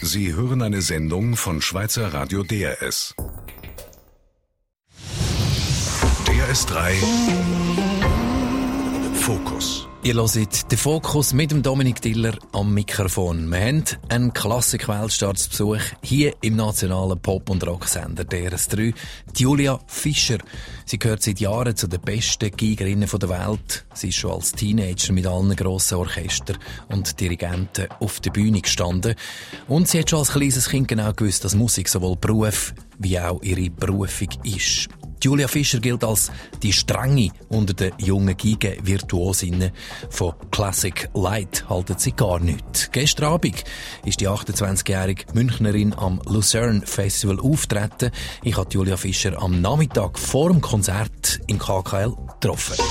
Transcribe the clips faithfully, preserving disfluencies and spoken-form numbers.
Sie hören eine Sendung von Schweizer Radio D R S. D R S drei Fokus. Ihr hört den Fokus mit dem Dominik Diller am Mikrofon. Wir haben einen Klassik-Weltstart zu Besuch hier im nationalen Pop- und Rocksender D R S drei. Julia Fischer. Sie gehört seit Jahren zu den besten Geigerinnen der Welt. Sie ist schon als Teenager mit allen grossen Orchestern und Dirigenten auf der Bühne gestanden. Und sie hat schon als kleines Kind genau gewusst, dass Musik sowohl Beruf wie auch ihre Berufung ist. Julia Fischer gilt als die Strenge unter den jungen Geige-Virtuosinnen. Von Classic Light halten sie gar nichts. Gestern Abend ist die achtundzwanzigjährige Münchnerin am Lucerne Festival auftreten. Ich habe Julia Fischer am Nachmittag vor dem Konzert im K K L getroffen.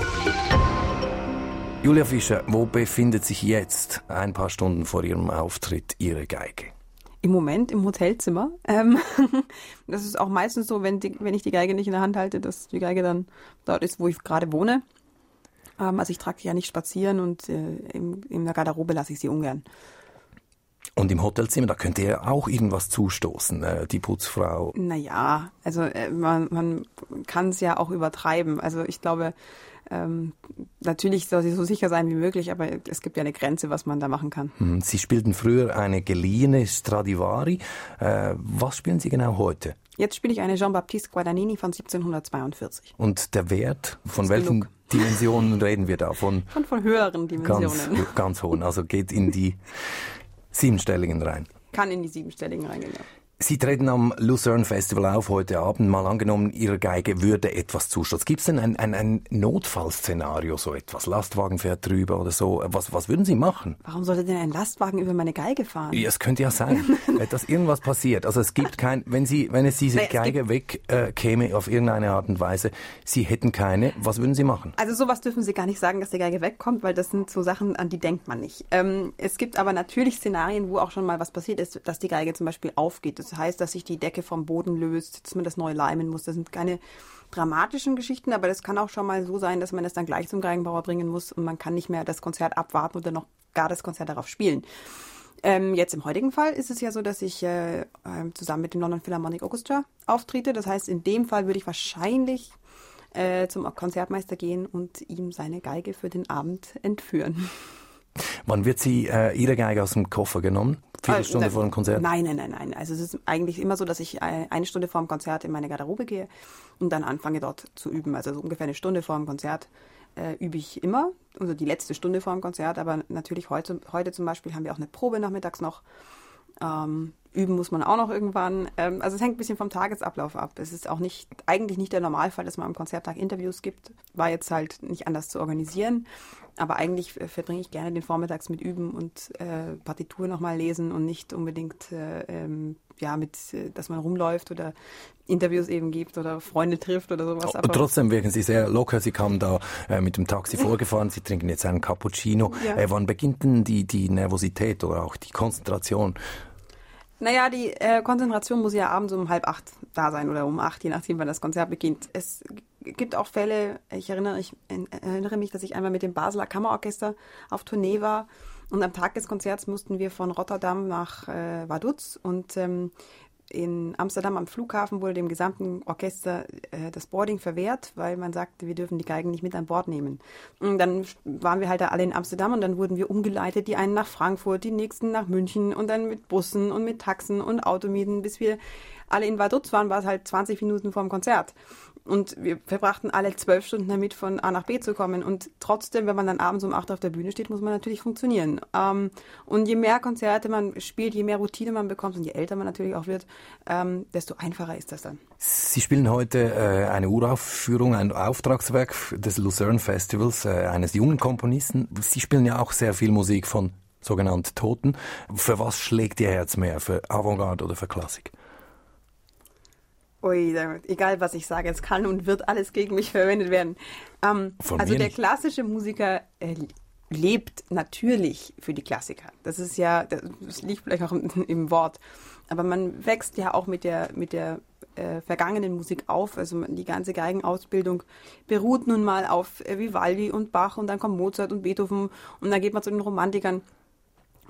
Julia Fischer, wo befindet sich jetzt, ein paar Stunden vor Ihrem Auftritt, Ihre Geige? Im Moment im Hotelzimmer. Ähm, das ist auch meistens so, wenn, die, wenn ich die Geige nicht in der Hand halte, dass die Geige dann dort ist, wo ich gerade wohne. Ähm, also ich trage die ja nicht spazieren und äh, in, in der Garderobe lasse ich sie ungern. Und im Hotelzimmer, da könnte ja auch irgendwas zustoßen, äh, die Putzfrau. Naja, also äh, man, man kann es ja auch übertreiben. Also ich glaube, ähm, natürlich soll sie so sicher sein wie möglich, aber es gibt ja eine Grenze, was man da machen kann. Sie spielten früher eine geliehene Stradivari. Äh, was spielen Sie genau heute? Jetzt spiele ich eine Jean-Baptiste Guadagnini von siebzehnhundertzweiundvierzig. Und der Wert, von welchen genug. Dimensionen reden wir da? Von, von, von höheren Dimensionen. Ganz, ganz hohen, also geht in die siebenstelligen rein. Kann in die siebenstelligen reingehen, ja. Sie treten am Lucerne Festival auf heute Abend. Mal angenommen, Ihrer Geige würde etwas zustoßen. Gibt es denn ein, ein, ein Notfallszenario, so etwas? Lastwagen fährt drüber oder so. Was, was würden Sie machen? Warum sollte denn ein Lastwagen über meine Geige fahren? Ja, es könnte ja sein, dass irgendwas passiert. Also es gibt kein, wenn Sie, wenn es diese nee, es Geige wegkäme äh, auf irgendeine Art und Weise, Sie hätten keine, was würden Sie machen? Also sowas dürfen Sie gar nicht sagen, dass die Geige wegkommt, weil das sind so Sachen, an die denkt man nicht. Ähm, es gibt aber natürlich Szenarien, wo auch schon mal was passiert ist, dass die Geige zum Beispiel aufgeht. Das heißt, dass sich die Decke vom Boden löst, dass man das neu leimen muss. Das sind keine dramatischen Geschichten, aber das kann auch schon mal so sein, dass man das dann gleich zum Geigenbauer bringen muss und man kann nicht mehr das Konzert abwarten oder noch gar das Konzert darauf spielen. Ähm, jetzt im heutigen Fall ist es ja so, dass ich äh, zusammen mit dem London Philharmonic Orchestra auftrete. Das heißt, in dem Fall würde ich wahrscheinlich äh, zum Konzertmeister gehen und ihm seine Geige für den Abend entführen. Wann wird sie äh, Ihre Geige aus dem Koffer genommen? Viertelstunde vor dem Konzert? Nein, nein, nein, nein. Also es ist eigentlich immer so, dass ich eine Stunde vor dem Konzert in meine Garderobe gehe und dann anfange dort zu üben. Also so ungefähr eine Stunde vor dem Konzert äh, übe ich immer, also die letzte Stunde vor dem Konzert. Aber natürlich heute, heute zum Beispiel haben wir auch eine Probe nachmittags noch. Ähm, üben muss man auch noch irgendwann. Ähm, also es hängt ein bisschen vom Tagesablauf ab. Es ist auch nicht, eigentlich nicht der Normalfall, dass man am Konzerttag Interviews gibt. War jetzt halt nicht anders zu organisieren. Aber eigentlich verbringe ich gerne den Vormittags mit Üben und äh, Partitur nochmal lesen und nicht unbedingt, äh, ähm, ja, mit, äh, dass man rumläuft oder Interviews eben gibt oder Freunde trifft oder sowas. Aber trotzdem wirken Sie sehr locker. Sie kamen da äh, mit dem Taxi vorgefahren, Sie trinken jetzt einen Cappuccino. Ja. Äh, wann beginnt denn die, die Nervosität oder auch die Konzentration? Naja, die äh, Konzentration muss ja abends um halb acht da sein oder um acht, je nachdem, wann das Konzert beginnt. Es gibt auch Fälle, ich erinnere, ich erinnere mich, dass ich einmal mit dem Basler Kammerorchester auf Tournee war und am Tag des Konzerts mussten wir von Rotterdam nach äh, Vaduz und ähm, in Amsterdam am Flughafen wurde dem gesamten Orchester äh, das Boarding verwehrt, weil man sagte, wir dürfen die Geigen nicht mit an Bord nehmen. Und dann waren wir halt da alle in Amsterdam und dann wurden wir umgeleitet, die einen nach Frankfurt, die nächsten nach München und dann mit Bussen und mit Taxen und Automieten, bis wir alle in Vaduz waren, war es halt zwanzig Minuten vor dem Konzert. Und wir verbrachten alle zwölf Stunden damit, von A nach B zu kommen. Und trotzdem, wenn man dann abends um acht auf der Bühne steht, muss man natürlich funktionieren. Ähm, und je mehr Konzerte man spielt, je mehr Routine man bekommt und je älter man natürlich auch wird, ähm, desto einfacher ist das dann. Sie spielen heute äh, eine Uraufführung, ein Auftragswerk des Lucerne Festivals, äh, eines jungen Komponisten. Sie spielen ja auch sehr viel Musik von sogenannten Toten. Für was schlägt Ihr Herz mehr? Für Avantgarde oder für Klassik? Ui, egal was ich sage, es kann und wird alles gegen mich verwendet werden. Ähm, also der klassische Musiker äh, lebt natürlich für die Klassiker. Das ist ja, das liegt vielleicht auch im, im Wort. Aber man wächst ja auch mit der, mit der äh, vergangenen Musik auf. Also die ganze Geigenausbildung beruht nun mal auf äh, Vivaldi und Bach und dann kommt Mozart und Beethoven und dann geht man zu den Romantikern.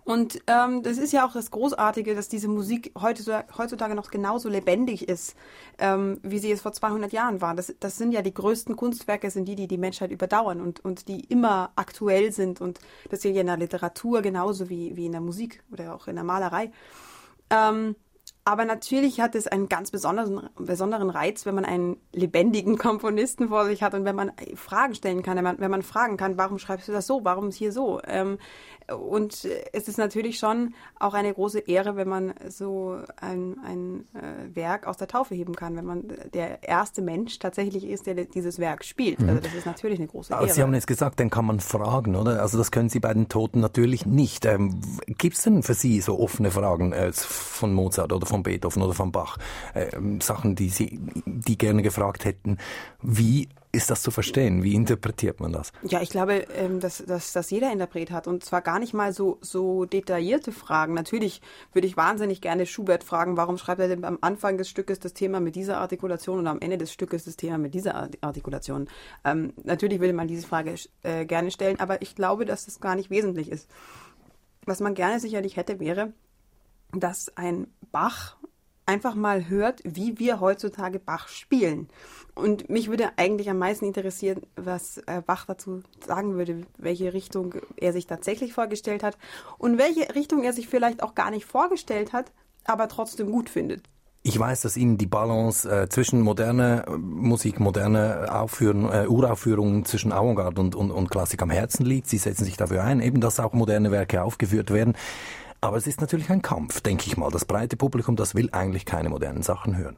Und ähm, das ist ja auch das Großartige, dass diese Musik heute, heutzutage noch genauso lebendig ist, ähm, wie sie es vor zweihundert Jahren war. Das, das sind ja die größten Kunstwerke, sind die, die die Menschheit überdauern und, und die immer aktuell sind. Und das ist ja in der Literatur genauso wie, wie in der Musik oder auch in der Malerei. Ähm, Aber natürlich hat es einen ganz besonderen, besonderen Reiz, wenn man einen lebendigen Komponisten vor sich hat und wenn man Fragen stellen kann, wenn man, wenn man fragen kann, warum schreibst du das so, warum ist hier so? Ähm, und es ist natürlich schon auch eine große Ehre, wenn man so ein, ein äh, Werk aus der Taufe heben kann, wenn man der erste Mensch tatsächlich ist, der dieses Werk spielt. Mhm. Also das ist natürlich eine große Aber Ehre. Sie haben jetzt gesagt, dann kann man fragen, oder? Also das können Sie bei den Toten natürlich nicht. Ähm, Gibt es denn für Sie so offene Fragen äh, von Mozart oder von Beethoven oder von Bach? Äh, Sachen, die Sie die gerne gefragt hätten. Wie ist das zu verstehen? Wie interpretiert man das? Ja, ich glaube, dass, dass, dass jeder Interpret hat und zwar gar nicht mal so, so detaillierte Fragen. Natürlich würde ich wahnsinnig gerne Schubert fragen, warum schreibt er denn am Anfang des Stückes das Thema mit dieser Artikulation und am Ende des Stückes das Thema mit dieser Artikulation. Ähm, natürlich würde man diese Frage äh, gerne stellen, aber ich glaube, dass das gar nicht wesentlich ist. Was man gerne sicherlich hätte, wäre, dass ein Bach einfach mal hört, wie wir heutzutage Bach spielen. Und mich würde eigentlich am meisten interessieren, was Bach dazu sagen würde, welche Richtung er sich tatsächlich vorgestellt hat und welche Richtung er sich vielleicht auch gar nicht vorgestellt hat, aber trotzdem gut findet. Ich weiß, dass Ihnen die Balance äh, zwischen moderner Musik, moderne Aufführung, äh, Uraufführungen zwischen Avantgarde und, und, und Klassik am Herzen liegt. Sie setzen sich dafür ein, eben dass auch moderne Werke aufgeführt werden. Aber es ist natürlich ein Kampf, denke ich mal. Das breite Publikum, das will eigentlich keine modernen Sachen hören.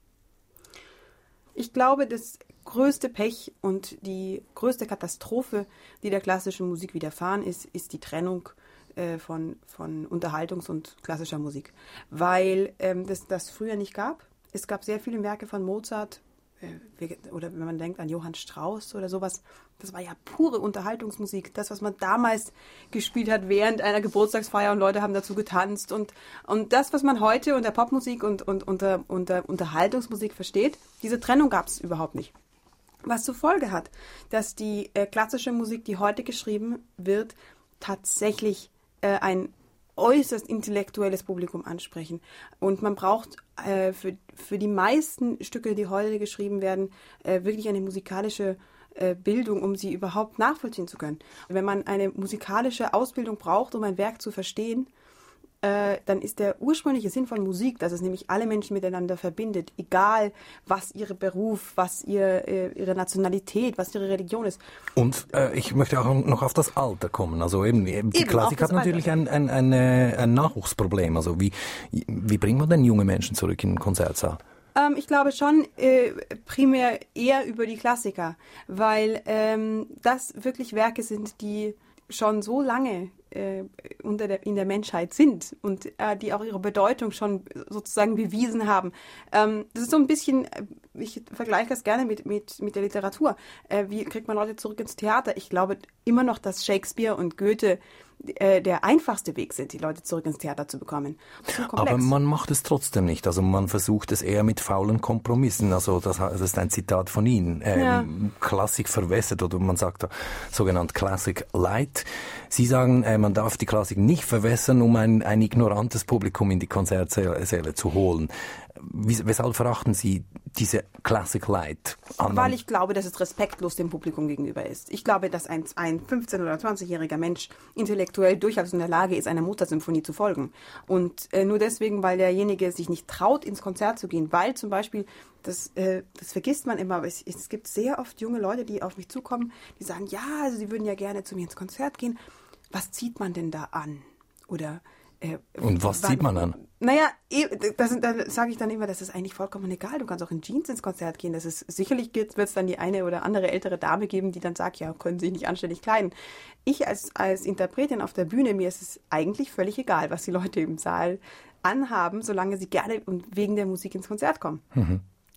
Ich glaube, das größte Pech und die größte Katastrophe, die der klassischen Musik widerfahren ist, ist die Trennung äh, von, von Unterhaltungs- und klassischer Musik. Weil ähm, das das früher nicht gab. Es gab sehr viele Werke von Mozart, äh, oder wenn man denkt an Johann Strauss oder sowas, das war ja pure Unterhaltungsmusik. Das, was man damals gespielt hat während einer Geburtstagsfeier und Leute haben dazu getanzt. Und, und das, was man heute unter Popmusik und, und unter, unter Unterhaltungsmusik versteht, diese Trennung gab es überhaupt nicht. Was zur Folge hat, dass die äh, klassische Musik, die heute geschrieben wird, tatsächlich äh, ein äußerst intellektuelles Publikum ansprechen. Und man braucht äh, für, für die meisten Stücke, die heute geschrieben werden, äh, wirklich eine musikalische äh, Bildung, um sie überhaupt nachvollziehen zu können. Und wenn man eine musikalische Ausbildung braucht, um ein Werk zu verstehen, äh, dann ist der ursprüngliche Sinn von Musik, dass es nämlich alle Menschen miteinander verbindet, egal was ihr Beruf, was ihr, äh, ihre Nationalität, was ihre Religion ist. Und äh, ich möchte auch noch auf das Alter kommen. Also eben, die eben, Klassik hat natürlich Alter. ein, ein, ein, ein Nachwuchsproblem. Also wie, wie bringt man denn junge Menschen zurück in den Konzertsaal? Ähm, ich glaube schon äh, primär eher über die Klassiker, weil ähm, das wirklich Werke sind, die schon so lange äh, unter der, in der Menschheit sind und äh, die auch ihre Bedeutung schon sozusagen bewiesen haben. Ähm, das ist so ein bisschen, ich vergleiche das gerne mit, mit, mit der Literatur. Äh, wie kriegt man Leute zurück ins Theater? Ich glaube immer noch, dass Shakespeare und Goethe äh, der einfachste Weg sind, die Leute zurück ins Theater zu bekommen. Aber man macht es trotzdem nicht. Also man versucht es eher mit faulen Kompromissen. Also das, das ist ein Zitat von Ihnen. Ähm, ja. Klassik verwässert oder man sagt sogenannt Classic Light. Sie sagen, äh, man darf die Klassik nicht verwässern, um ein, ein ignorantes Publikum in die Konzertsäle zu holen. Wie, weshalb verachten Sie diese Classic Light? Weil ich glaube, dass es respektlos dem Publikum gegenüber ist. Ich glaube, dass ein, ein fünfzehn- oder zwanzigjähriger Mensch intellektuell durchaus in der Lage ist, einer Mozart-Symphonie zu folgen. Und äh, nur deswegen, weil derjenige sich nicht traut, ins Konzert zu gehen, weil zum Beispiel, das, äh, das vergisst man immer, aber es, es gibt sehr oft junge Leute, die auf mich zukommen, die sagen, ja, also sie würden ja gerne zu mir ins Konzert gehen. Was zieht man denn da an? Oder Äh, Und was wann, zieht man an? Naja, das, da sage ich dann immer, das ist eigentlich vollkommen egal. Du kannst auch in Jeans ins Konzert gehen. Das ist sicherlich wird es dann die eine oder andere ältere Dame geben, die dann sagt, ja, können Sie sich nicht anständig kleiden. Ich als, als Interpretin auf der Bühne, mir ist es eigentlich völlig egal, was die Leute im Saal anhaben, solange sie gerne und wegen der Musik ins Konzert kommen. Mhm.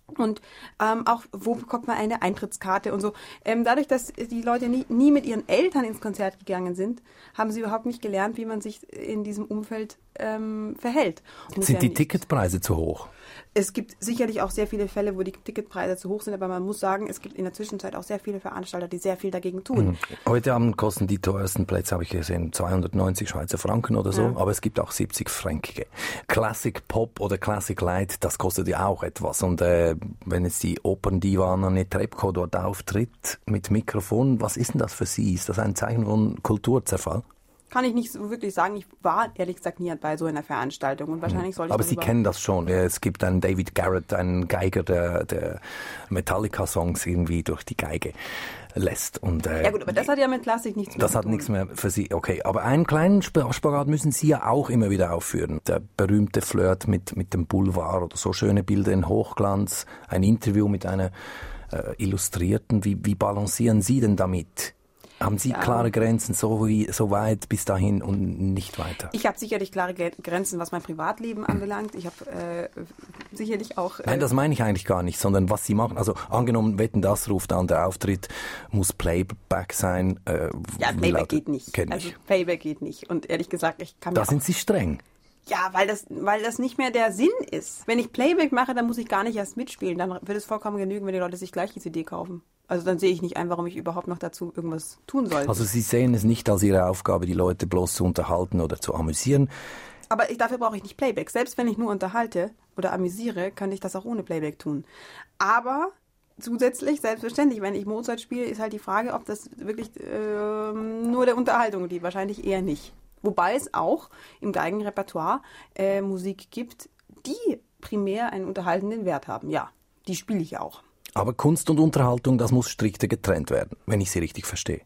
Und ähm, auch, wo bekommt man eine Eintrittskarte und so. Ähm, dadurch, dass die Leute nie, nie mit ihren Eltern ins Konzert gegangen sind, haben sie überhaupt nicht gelernt, wie man sich in diesem Umfeld ähm, verhält. Sind die Ticketpreise zu hoch? Es gibt sicherlich auch sehr viele Fälle, wo die Ticketpreise zu hoch sind, aber man muss sagen, es gibt in der Zwischenzeit auch sehr viele Veranstalter, die sehr viel dagegen tun. Mhm. Heute Abend kosten die teuersten Plätze, habe ich gesehen, zweihundertneunzig Schweizer Franken oder so, ja. Aber es gibt auch siebzig Fränkige. Classic Pop oder Classic Light, das kostet ja auch etwas. Und äh, wenn jetzt die Operndiva Anna Netrebko dort auftritt mit Mikrofon, was ist denn das für Sie? Ist das ein Zeichen von Kulturzerfall? Kann ich nicht so wirklich sagen. Ich war ehrlich gesagt nie bei so einer Veranstaltung und wahrscheinlich sollte ich Aber Sie kennen das schon. Es gibt einen David Garrett, einen Geiger, der, der Metallica-Songs irgendwie durch die Geige lässt. Und, äh, ja gut, aber das hat ja mit Klassik nichts mehr zu tun. Das hat nichts mehr für Sie. Okay, aber einen kleinen Spagat müssen Sie ja auch immer wieder aufführen. Der berühmte Flirt mit, mit dem Boulevard oder so schöne Bilder in Hochglanz, ein Interview mit einer äh, Illustrierten. Wie, wie balancieren Sie denn damit? Haben Sie ja. klare Grenzen, so, wie, so weit bis dahin und nicht weiter? Ich habe sicherlich klare Grenzen, was mein Privatleben anbelangt. Ich habe äh, sicherlich auch... Äh, Nein, das meine ich eigentlich gar nicht, sondern was Sie machen. Also angenommen, Wetten, das ruft an, der Auftritt muss Playback sein. Äh, ja, Playback geht nicht. Also Playback geht nicht. Und ehrlich gesagt, ich kann mir Da sind Sie streng. Ja, weil das, weil das nicht mehr der Sinn ist. Wenn ich Playback mache, dann muss ich gar nicht erst mitspielen. Dann wird es vollkommen genügen, wenn die Leute sich gleich die C D kaufen. Also dann sehe ich nicht ein, warum ich überhaupt noch dazu irgendwas tun soll. Also Sie sehen es nicht als Ihre Aufgabe, die Leute bloß zu unterhalten oder zu amüsieren. Aber ich, dafür brauche ich nicht Playback. Selbst wenn ich nur unterhalte oder amüsiere, kann ich das auch ohne Playback tun. Aber zusätzlich, selbstverständlich, wenn ich Mozart spiele, ist halt die Frage, ob das wirklich äh, nur der Unterhaltung dient. Wahrscheinlich eher nicht. Wobei es auch im Geigenrepertoire äh, Musik gibt, die primär einen unterhaltenden Wert haben. Ja, die spiele ich auch. Aber Kunst und Unterhaltung, das muss strikter getrennt werden, wenn ich Sie richtig verstehe.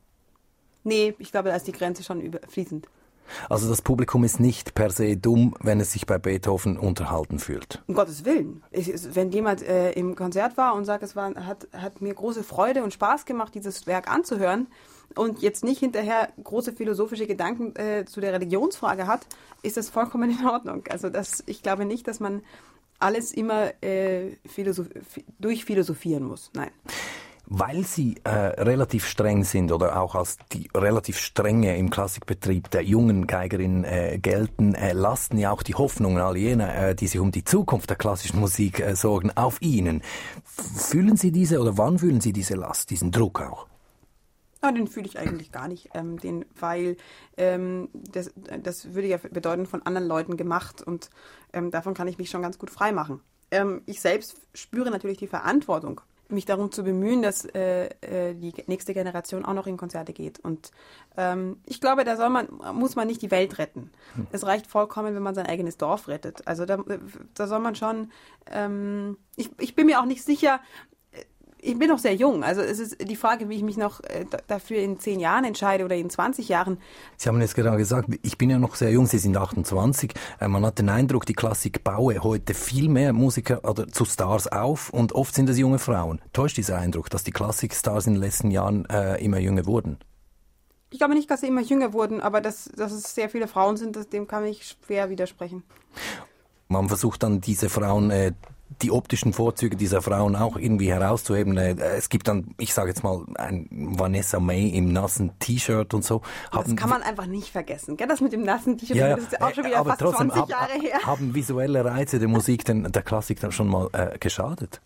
Nee, ich glaube, da ist die Grenze schon fließend. Also das Publikum ist nicht per se dumm, wenn es sich bei Beethoven unterhalten fühlt. Um Gottes Willen. Ich, wenn jemand äh, im Konzert war und sagt, es war, hat, hat mir große Freude und Spaß gemacht, dieses Werk anzuhören und jetzt nicht hinterher große philosophische Gedanken äh, zu der Religionsfrage hat, ist das vollkommen in Ordnung. Also das, ich glaube nicht, dass man alles immer äh, philosoph- durchphilosophieren muss. Nein. Weil Sie äh, relativ streng sind oder auch als die relativ strenge im Klassikbetrieb der jungen Geigerin äh, gelten, äh, lasten ja auch die Hoffnungen all jener, äh, die sich um die Zukunft der klassischen Musik äh, sorgen, auf Ihnen. Fühlen Sie diese oder wann fühlen Sie diese Last, diesen Druck auch? Ja, den fühle ich eigentlich gar nicht, ähm, den, weil ähm, das, das würde ja bedeuten, von anderen Leuten gemacht und ähm, davon kann ich mich schon ganz gut frei machen. Ähm, ich selbst spüre natürlich die Verantwortung, mich darum zu bemühen, dass äh, äh, die nächste Generation auch noch in Konzerte geht. Und ähm, ich glaube, da soll man, muss man nicht die Welt retten. Hm. Es reicht vollkommen, wenn man sein eigenes Dorf rettet. Also da, da soll man schon, ähm, ich, ich bin mir auch nicht sicher, ich bin noch sehr jung, also es ist die Frage, wie ich mich noch äh, dafür in zehn Jahren entscheide oder in zwanzig Jahren. Sie haben jetzt gerade gesagt, ich bin ja noch sehr jung, Sie sind achtundzwanzig. Äh, man hat den Eindruck, die Klassik baue heute viel mehr Musiker oder zu Stars auf und oft sind es junge Frauen. Täuscht dieser Eindruck, dass die Klassikstars in den letzten Jahren äh, immer jünger wurden? Ich glaube nicht, dass sie immer jünger wurden, aber dass, dass es sehr viele Frauen sind, das, dem kann ich schwer widersprechen. Man versucht dann diese Frauen äh, die optischen Vorzüge dieser Frauen auch irgendwie herauszuheben. Es gibt dann, ich sage jetzt mal, ein Vanessa May im nassen T-Shirt und so. Haben, das kann man einfach nicht vergessen. Gell? Das mit dem nassen T-Shirt, ja, das ist ja auch schon wieder aber fast trotzdem zwanzig hab, Jahre her. Haben visuelle Reize der Musik, denn der Klassik dann schon mal äh, geschadet?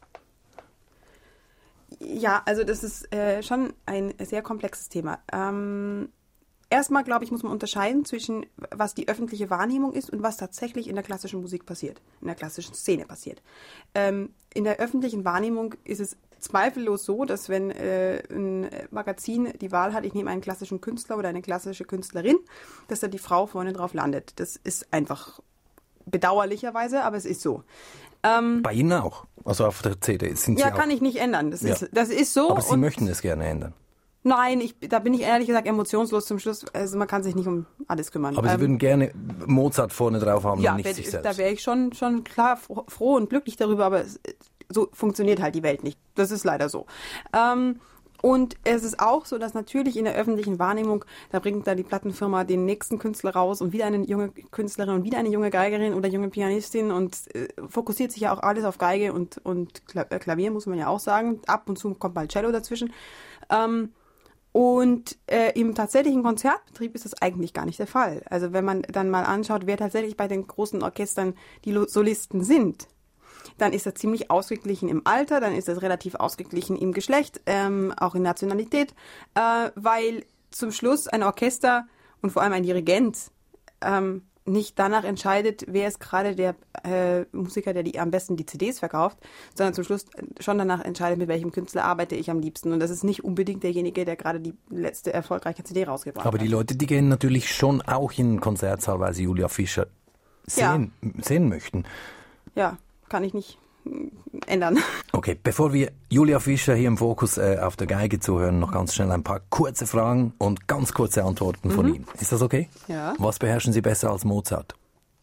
Ja, also das ist äh, schon ein sehr komplexes Thema. Ähm, Erstmal, glaube ich, muss man unterscheiden zwischen, was die öffentliche Wahrnehmung ist und was tatsächlich in der klassischen Musik passiert, in der klassischen Szene passiert. Ähm, in der öffentlichen Wahrnehmung ist es zweifellos so, dass wenn äh, ein Magazin die Wahl hat, ich nehme einen klassischen Künstler oder eine klassische Künstlerin, dass da die Frau vorne drauf landet. Das ist einfach bedauerlicherweise, aber es ist so. Ähm, Bei Ihnen auch? Also auf der C D sind Sie ja, auch? Kann ich nicht ändern. Das, ja. ist, das ist so. Aber Sie möchten es gerne ändern? Nein, ich, da bin ich ehrlich gesagt emotionslos zum Schluss. Also man kann sich nicht um alles kümmern. Aber Sie ähm, würden gerne Mozart vorne drauf haben ja, und nicht wär, sich selbst? Da wäre ich schon, schon klar froh und glücklich darüber, aber es, so funktioniert halt die Welt nicht. Das ist leider so. Ähm, Und es ist auch so, dass natürlich in der öffentlichen Wahrnehmung, da bringt da die Plattenfirma den nächsten Künstler raus und wieder eine junge Künstlerin und wieder eine junge Geigerin oder junge Pianistin und äh, fokussiert sich ja auch alles auf Geige und, und Klavier, muss man ja auch sagen. Ab und zu kommt mal Cello dazwischen. Ähm, und äh, im tatsächlichen Konzertbetrieb ist das eigentlich gar nicht der Fall. Also wenn man dann mal anschaut, wer tatsächlich bei den großen Orchestern die Solisten sind, dann ist das ziemlich ausgeglichen im Alter, dann ist das relativ ausgeglichen im Geschlecht, ähm, auch in Nationalität, äh, weil zum Schluss ein Orchester und vor allem ein Dirigent ähm, nicht danach entscheidet, wer ist gerade der äh, Musiker, der die, am besten die C Ds verkauft, sondern zum Schluss schon danach entscheidet, mit welchem Künstler arbeite ich am liebsten. Und das ist nicht unbedingt derjenige, der gerade die letzte erfolgreiche C D rausgebracht hat. Aber die Leute, die gehen natürlich schon auch in den Konzertsaal, weil sie Julia Fischer sehen, ja. sehen möchten. Ja. Kann ich nicht ändern. Okay, bevor wir Julia Fischer hier im Fokus äh, auf der Geige zuhören, noch ganz schnell ein paar kurze Fragen und ganz kurze Antworten von mhm. Ihnen. Ist das okay? Ja. Was beherrschen Sie besser als Mozart?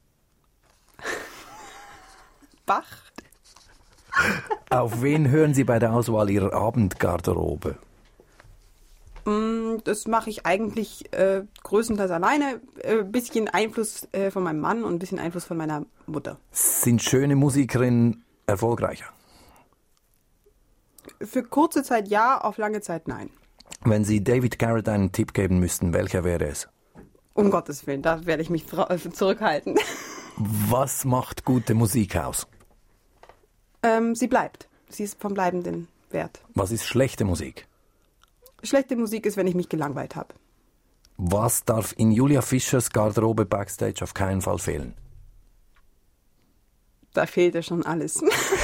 Bach. Auf wen hören Sie bei der Auswahl Ihrer Abendgarderobe? Das mache ich eigentlich äh, größtenteils alleine. Ein äh, bisschen Einfluss äh, von meinem Mann und ein bisschen Einfluss von meiner Mutter. Sind schöne Musikerinnen erfolgreicher? Für kurze Zeit ja, auf lange Zeit nein. Wenn Sie David Garrett einen Tipp geben müssten, welcher wäre es? Um Gottes Willen, da werde ich mich zurückhalten. Was macht gute Musik aus? Ähm, sie bleibt. Sie ist vom bleibenden Wert. Was ist schlechte Musik? Schlechte Musik ist, wenn ich mich gelangweilt habe. Was darf in Julia Fischers Garderobe Backstage auf keinen Fall fehlen? Da fehlt ja schon alles.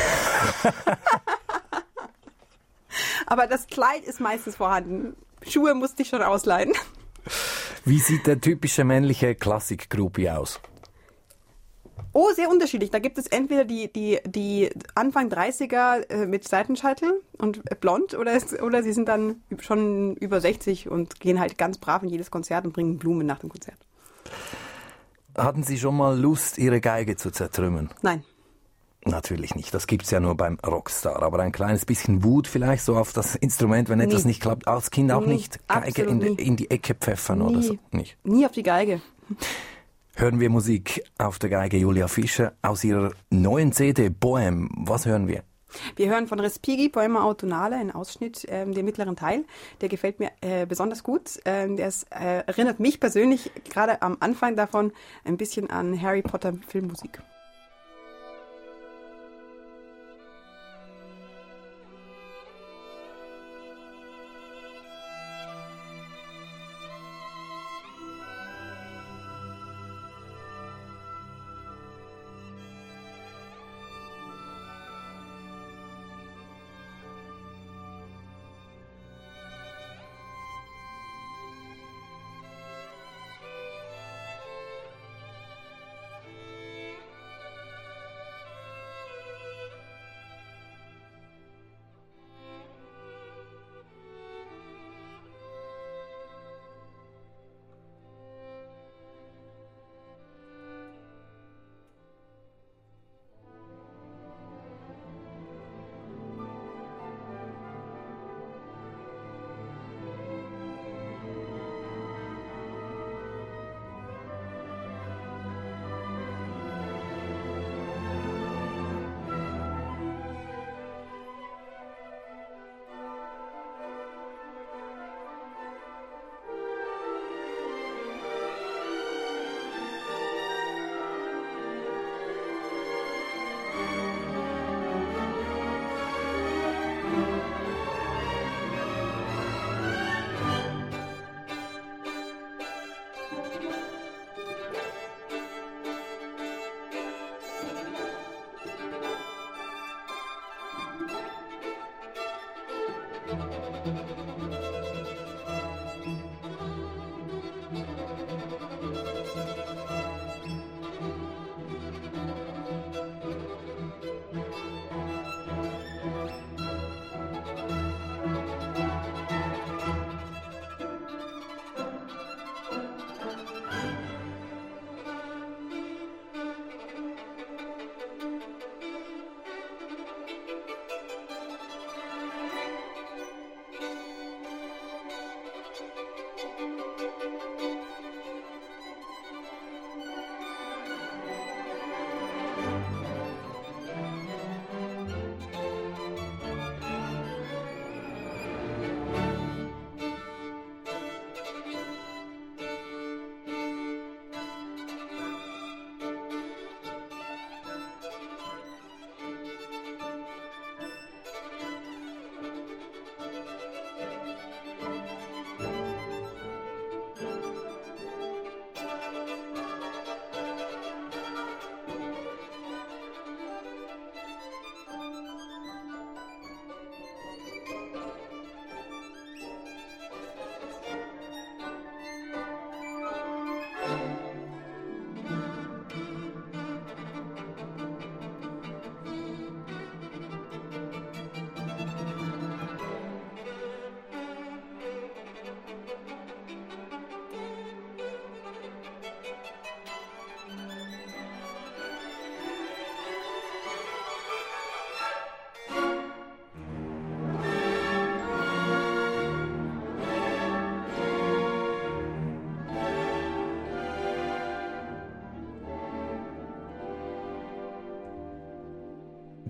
Aber das Kleid ist meistens vorhanden. Schuhe musste ich schon ausleihen. Wie sieht der typische männliche Klassik-Groupie aus? Oh, sehr unterschiedlich. Da gibt es entweder die, die, die Anfang dreißiger äh, mit Seitenscheitel und äh, blond oder, es, oder sie sind dann schon über sechzig und gehen halt ganz brav in jedes Konzert und bringen Blumen nach dem Konzert. Hatten Sie schon mal Lust, Ihre Geige zu zertrümmern? Nein. Natürlich nicht. Das gibt's ja nur beim Rockstar. Aber ein kleines bisschen Wut vielleicht so auf das Instrument, wenn etwas nie. nicht klappt. Als Kind auch nie. nicht. Geige in die, in die Ecke pfeffern nie. oder so. Nicht. Nie auf die Geige. Hören wir Musik auf der Geige Julia Fischer aus ihrer neuen C D Bohem. Was hören wir? Wir hören von Respighi Poema Autunale, einen Ausschnitt, ähm, den mittleren Teil. Der gefällt mir äh, besonders gut. Ähm, der ist, äh, erinnert mich persönlich gerade am Anfang davon ein bisschen an Harry Potter Filmmusik.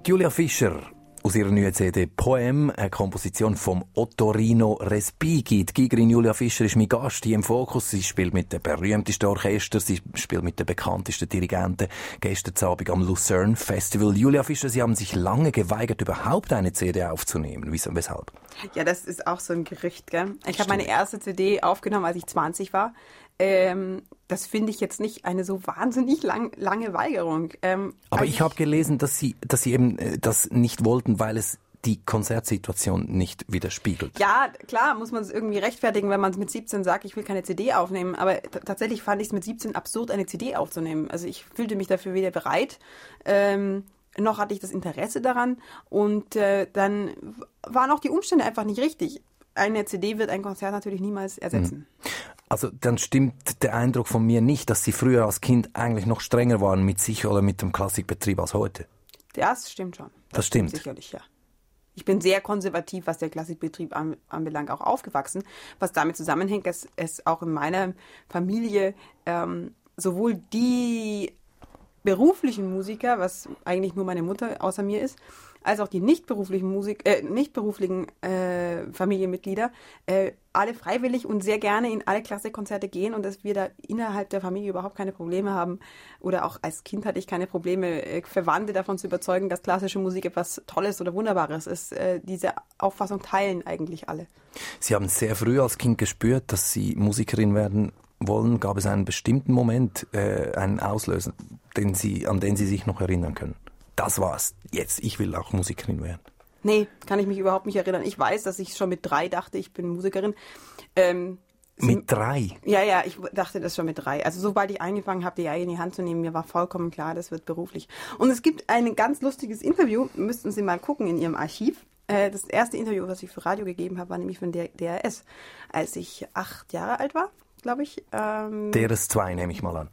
Julia Fischer aus ihrer neuen C D «Poem», eine Komposition vom Ottorino Respighi. Die Gigerin Julia Fischer ist mein Gast hier im Fokus. Sie spielt mit den berühmtesten Orchestern, sie spielt mit den bekanntesten Dirigenten. Gestern Abend am Lucerne Festival. Julia Fischer, Sie haben sich lange geweigert, überhaupt eine C D aufzunehmen. Wieso, weshalb? Ja, das ist auch so ein Gerücht, gell? Ich habe meine erste C D aufgenommen, als ich zwanzig war. Ähm, das finde ich jetzt nicht eine so wahnsinnig lang, lange Weigerung. Ähm, Aber ich habe gelesen, dass Sie, dass Sie eben äh, das nicht wollten, weil es die Konzertsituation nicht widerspiegelt. Ja, klar, muss man es irgendwie rechtfertigen, wenn man mit siebzehn sagt, ich will keine C D aufnehmen. Aber t- tatsächlich fand ich es mit siebzehn absurd, eine C D aufzunehmen. Also ich fühlte mich dafür weder bereit, ähm, noch hatte ich das Interesse daran. Und äh, dann waren auch die Umstände einfach nicht richtig. Eine C D wird ein Konzert natürlich niemals ersetzen. Also dann stimmt der Eindruck von mir nicht, dass Sie früher als Kind eigentlich noch strenger waren mit sich oder mit dem Klassikbetrieb als heute. Das stimmt schon. Das, das stimmt. stimmt sicherlich, ja. Ich bin sehr konservativ, was der Klassikbetrieb an, anbelangt, auch aufgewachsen. Was damit zusammenhängt, dass es auch in meiner Familie ähm, sowohl die beruflichen Musiker, was eigentlich nur meine Mutter außer mir ist, als auch die nicht beruflichen Musik, äh, nicht beruflichen äh, Familienmitglieder äh, alle freiwillig und sehr gerne in alle Klassikkonzerte gehen und dass wir da innerhalb der Familie überhaupt keine Probleme haben. Oder auch als Kind hatte ich keine Probleme, äh, Verwandte davon zu überzeugen, dass klassische Musik etwas Tolles oder Wunderbares ist. Äh, diese Auffassung teilen eigentlich alle. Sie haben sehr früh als Kind gespürt, dass Sie Musikerin werden wollen. Gab es einen bestimmten Moment, äh, einen Auslöser, den Sie, an den Sie sich noch erinnern können? Das war's. Jetzt, ich will auch Musikerin werden. Nee, kann ich mich überhaupt nicht erinnern. Ich weiß, dass ich schon mit drei dachte, ich bin Musikerin. Ähm, mit drei? Ja, ja, ich dachte das schon mit drei. Also sobald ich angefangen habe, die Eier in die Hand zu nehmen, mir war vollkommen klar, das wird beruflich. Und es gibt ein ganz lustiges Interview, müssten Sie mal gucken in Ihrem Archiv. Das erste Interview, was ich für Radio gegeben habe, war nämlich von der D R S, als ich acht Jahre alt war, glaube ich. Ähm, D R S zwei nehme ich mal an.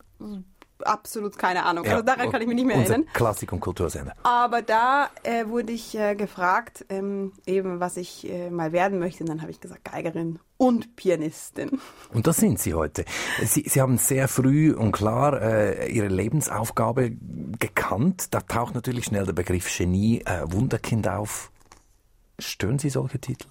Absolut keine Ahnung. Ja, also daran kann ich mich nicht mehr unser erinnern. Klassik- und Kultursender. Aber da äh, wurde ich äh, gefragt, ähm, eben was ich äh, mal werden möchte. Und dann habe ich gesagt, Geigerin und Pianistin. Und das sind Sie heute. Sie, Sie haben sehr früh und klar äh, Ihre Lebensaufgabe gekannt. Da taucht natürlich schnell der Begriff Genie, äh, Wunderkind auf. Stören Sie solche Titel?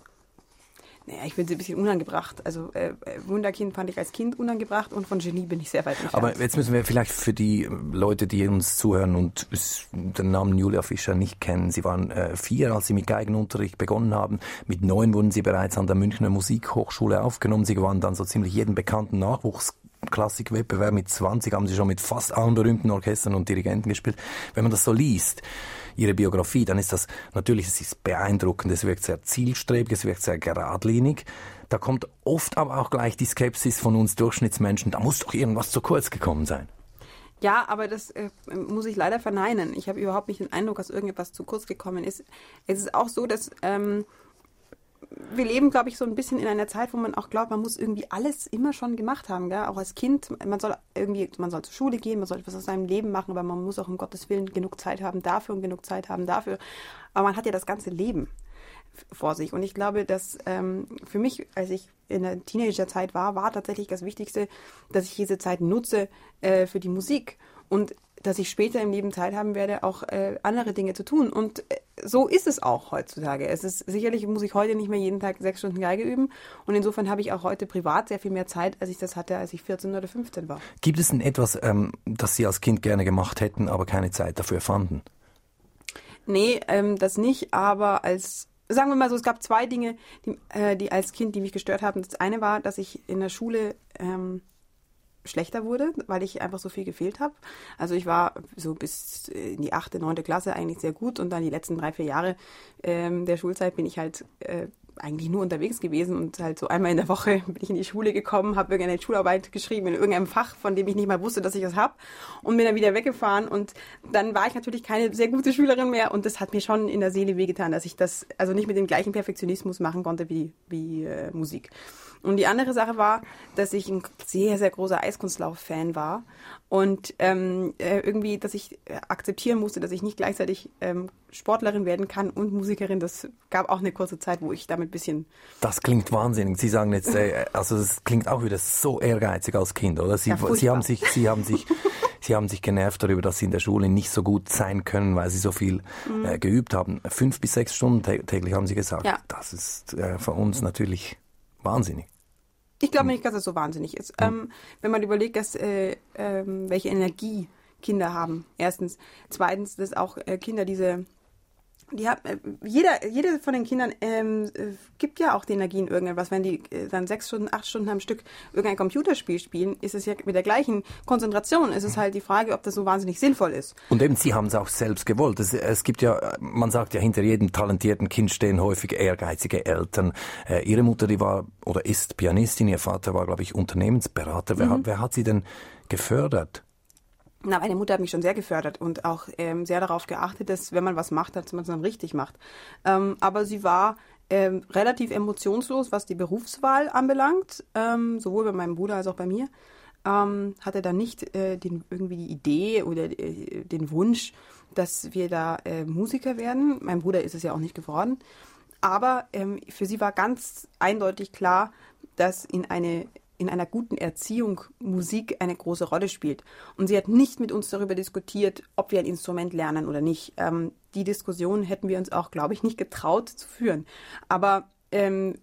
Naja, ich finde sie ein bisschen unangebracht. Also äh, Wunderkind fand ich als Kind unangebracht und von Genie bin ich sehr weit entfernt. Aber jetzt müssen wir vielleicht für die Leute, die uns zuhören und den Namen Julia Fischer nicht kennen. Sie waren äh, vier, als Sie mit Geigenunterricht begonnen haben. Mit neun wurden Sie bereits an der Münchner Musikhochschule aufgenommen. Sie gewannen dann so ziemlich jeden bekannten Nachwuchsklassikwettbewerb. Mit zwanzig haben Sie schon mit fast allen berühmten Orchestern und Dirigenten gespielt. Wenn man das so liest, Ihre Biografie, dann ist das natürlich, es ist beeindruckend, es wirkt sehr zielstrebig, es wirkt sehr geradlinig. Da kommt oft aber auch gleich die Skepsis von uns Durchschnittsmenschen, da muss doch irgendwas zu kurz gekommen sein. Ja, aber das äh, muss ich leider verneinen. Ich habe überhaupt nicht den Eindruck, dass irgendetwas zu kurz gekommen ist. Es ist auch so, dass ähm, wir leben, glaube ich, so ein bisschen in einer Zeit, wo man auch glaubt, man muss irgendwie alles immer schon gemacht haben, gell? Auch als Kind. Man soll irgendwie, man soll zur Schule gehen, man soll etwas aus seinem Leben machen, aber man muss auch um Gottes Willen genug Zeit haben dafür und genug Zeit haben dafür. Aber man hat ja das ganze Leben vor sich. Und ich glaube, dass ähm, für mich, als ich in der Teenagerzeit war, war tatsächlich das Wichtigste, dass ich diese Zeit nutze äh, für die Musik und dass ich später im Leben Zeit haben werde, auch äh, andere Dinge zu tun. Und äh, so ist es auch heutzutage. Es ist sicherlich, muss ich heute nicht mehr jeden Tag sechs Stunden Geige üben. Und insofern habe ich auch heute privat sehr viel mehr Zeit, als ich das hatte, als ich vierzehn oder fünfzehn war. Gibt es denn etwas, ähm, das Sie als Kind gerne gemacht hätten, aber keine Zeit dafür fanden? Nee, ähm, das nicht. Aber als, sagen wir mal so, es gab zwei Dinge, die, äh, die als Kind, die mich gestört haben. Das eine war, dass ich in der Schule ähm, schlechter wurde, weil ich einfach so viel gefehlt habe. Also ich war so bis in die achte, neunte Klasse eigentlich sehr gut und dann die letzten drei, vier Jahre ähm, der Schulzeit bin ich halt äh, eigentlich nur unterwegs gewesen und halt so einmal in der Woche bin ich in die Schule gekommen, habe irgendeine Schularbeit geschrieben in irgendeinem Fach, von dem ich nicht mal wusste, dass ich das habe und bin dann wieder weggefahren und dann war ich natürlich keine sehr gute Schülerin mehr und das hat mir schon in der Seele wehgetan, dass ich das also nicht mit dem gleichen Perfektionismus machen konnte wie, wie äh, Musik. Und die andere Sache war, dass ich ein sehr, sehr großer Eiskunstlauf-Fan war und ähm, irgendwie, dass ich akzeptieren musste, dass ich nicht gleichzeitig ähm, Sportlerin werden kann und Musikerin. Das gab auch eine kurze Zeit, wo ich damit ein bisschen... Das klingt wahnsinnig. Sie sagen jetzt, äh, also das klingt auch wieder so ehrgeizig als Kind, oder? Sie, Ja, Sie haben sich, Sie haben sich Sie haben sich genervt darüber, dass Sie in der Schule nicht so gut sein können, weil Sie so viel mhm. äh, geübt haben. Fünf bis sechs Stunden tä- täglich haben Sie gesagt. Ja. Das ist äh, für uns natürlich wahnsinnig. Ich glaube nicht, dass es so wahnsinnig ist. Mhm. Ähm, wenn man überlegt, dass, äh, äh, welche Energie Kinder haben, erstens. Zweitens, dass auch äh, Kinder diese... Die haben, äh, jeder, jede von den Kindern ähm, äh, gibt ja auch die Energie in irgendetwas. Wenn die äh, dann sechs Stunden, acht Stunden am Stück irgendein Computerspiel spielen, ist es ja mit der gleichen Konzentration. Es ist halt die Frage, ob das so wahnsinnig sinnvoll ist. Und eben, Sie haben es auch selbst gewollt. Es, es gibt ja, man sagt ja, hinter jedem talentierten Kind stehen häufig ehrgeizige Eltern. Äh, Ihre Mutter, die war oder ist Pianistin, Ihr Vater war, glaube ich, Unternehmensberater. Wer, mhm. hat, wer hat Sie denn gefördert? Na, meine Mutter hat mich schon sehr gefördert und auch ähm, sehr darauf geachtet, dass wenn man was macht, dass man es dann richtig macht. Ähm, aber sie war ähm, relativ emotionslos, was die Berufswahl anbelangt, ähm, sowohl bei meinem Bruder als auch bei mir. Ähm, hatte dann nicht äh, den, irgendwie die Idee oder äh, den Wunsch, dass wir da äh, Musiker werden. Mein Bruder ist es ja auch nicht geworden. Aber ähm, für sie war ganz eindeutig klar, dass in eine in einer guten Erziehung Musik eine große Rolle spielt. Und sie hat nicht mit uns darüber diskutiert, ob wir ein Instrument lernen oder nicht. Ähm, die Diskussion hätten wir uns auch, glaube ich, nicht getraut zu führen. Aber ähm,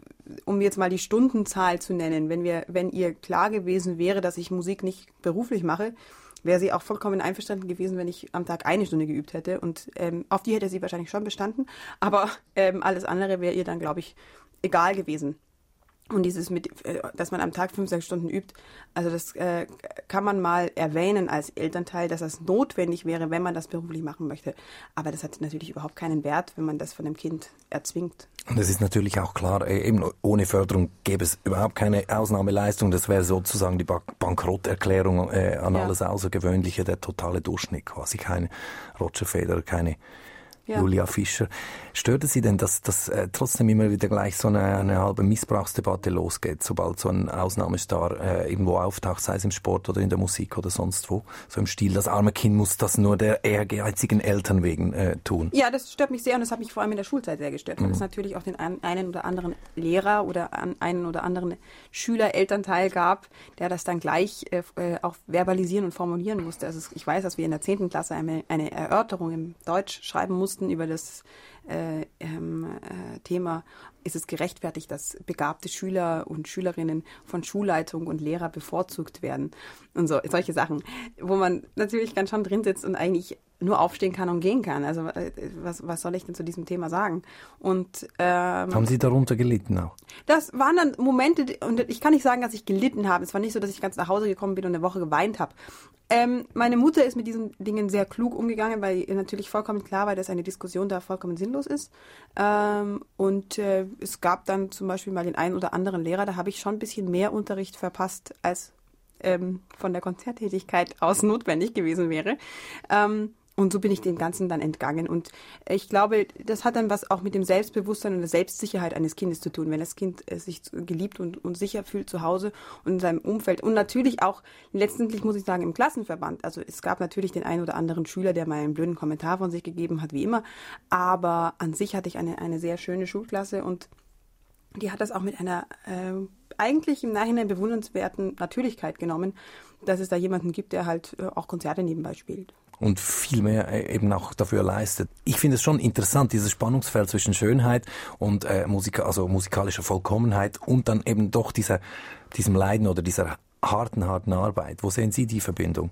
um jetzt mal die Stundenzahl zu nennen, wenn wir, wenn ihr klar gewesen wäre, dass ich Musik nicht beruflich mache, wäre sie auch vollkommen einverstanden gewesen, wenn ich am Tag eine Stunde geübt hätte. Und ähm, auf die hätte sie wahrscheinlich schon bestanden. Aber ähm, alles andere wäre ihr dann, glaube ich, egal gewesen. Und dieses mit, dass man am Tag fünf, sechs Stunden übt, also das äh, kann man mal erwähnen als Elternteil, dass das notwendig wäre, wenn man das beruflich machen möchte. Aber das hat natürlich überhaupt keinen Wert, wenn man das von dem Kind erzwingt. Und es ist natürlich auch klar, eben ohne Förderung gäbe es überhaupt keine Ausnahmeleistung. Das wäre sozusagen die Bank- Bankrotterklärung äh, an ja. alles Außergewöhnliche, der totale Durchschnitt quasi. Keine Roger Federer, keine Ja. Julia Fischer. Stört es Sie denn, dass, dass äh, trotzdem immer wieder gleich so eine, eine halbe Missbrauchsdebatte losgeht, sobald so ein Ausnahmestar äh, irgendwo auftaucht, sei es im Sport oder in der Musik oder sonst wo? So im Stil, das arme Kind muss das nur der ehrgeizigen Eltern wegen äh, tun. Ja, das stört mich sehr und das hat mich vor allem in der Schulzeit sehr gestört, weil mhm. es natürlich auch den einen oder anderen Lehrer oder an, einen oder anderen Schüler, Elternteil gab, der das dann gleich äh, auch verbalisieren und formulieren musste. Also ich weiß, dass wir in der zehnten Klasse eine, eine Erörterung im Deutsch schreiben mussten über das äh, ähm, äh, Thema, ist es gerechtfertigt, dass begabte Schüler und Schülerinnen von Schulleitung und Lehrer bevorzugt werden und so, solche Sachen, wo man natürlich ganz schon drin sitzt und eigentlich nur aufstehen kann und gehen kann. Also was, was soll ich denn zu diesem Thema sagen? Und ähm, haben Sie darunter gelitten auch? Das waren dann Momente, und ich kann nicht sagen, dass ich gelitten habe. Es war nicht so, dass ich ganz nach Hause gekommen bin und eine Woche geweint habe. Ähm, meine Mutter ist mit diesen Dingen sehr klug umgegangen, weil ihr natürlich vollkommen klar war, dass eine Diskussion da vollkommen sinnlos ist. Ähm, und äh, es gab dann zum Beispiel mal den einen oder anderen Lehrer, da habe ich schon ein bisschen mehr Unterricht verpasst, als ähm, von der Konzerttätigkeit aus notwendig gewesen wäre. Ähm, Und so bin ich dem Ganzen dann entgangen. Und ich glaube, das hat dann was auch mit dem Selbstbewusstsein und der Selbstsicherheit eines Kindes zu tun. Wenn das Kind sich geliebt und, und sicher fühlt zu Hause und in seinem Umfeld. Und natürlich auch, letztendlich muss ich sagen, im Klassenverband. Also es gab natürlich den einen oder anderen Schüler, der mal einen blöden Kommentar von sich gegeben hat, wie immer. Aber an sich hatte ich eine, eine sehr schöne Schulklasse und die hat das auch mit einer äh, eigentlich im Nachhinein bewundernswerten Natürlichkeit genommen, dass es da jemanden gibt, der halt äh, auch Konzerte nebenbei spielt. Und viel mehr eben auch dafür leistet. Ich finde es schon interessant, dieses Spannungsfeld zwischen Schönheit und äh, Musik, also musikalischer Vollkommenheit und dann eben doch dieser, diesem Leiden oder dieser harten, harten Arbeit. Wo sehen Sie die Verbindung?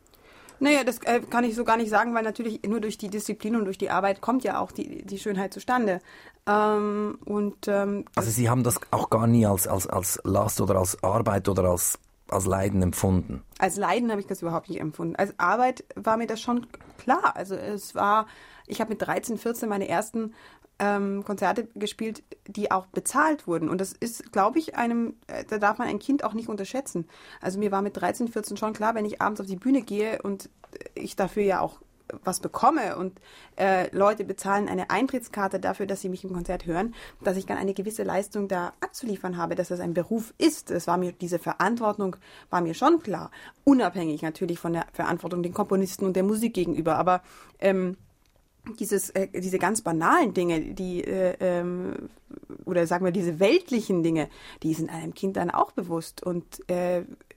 Naja, das äh, kann ich so gar nicht sagen, weil natürlich nur durch die Disziplin und durch die Arbeit kommt ja auch die, die Schönheit zustande. Ähm, und, ähm, also Sie haben das auch gar nie als, als, als Last oder als Arbeit oder als als Leiden empfunden? Als Leiden habe ich das überhaupt nicht empfunden. Als Arbeit war mir das schon klar. Also es war, ich habe mit dreizehn, vierzehn meine ersten ähm, Konzerte gespielt, die auch bezahlt wurden. Und das ist, glaube ich, einem, da darf man ein Kind auch nicht unterschätzen. Also mir war mit dreizehn, vierzehn schon klar, wenn ich abends auf die Bühne gehe und ich dafür ja auch was bekomme und äh, Leute bezahlen eine Eintrittskarte dafür, dass sie mich im Konzert hören, dass ich dann eine gewisse Leistung da abzuliefern habe, dass das ein Beruf ist. Das war mir, diese Verantwortung war mir schon klar. Unabhängig natürlich von der Verantwortung den Komponisten und der Musik gegenüber. Aber ähm, dieses, äh, diese ganz banalen Dinge, die äh, ähm, oder sagen wir diese weltlichen Dinge, die sind einem Kind dann auch bewusst. Und äh,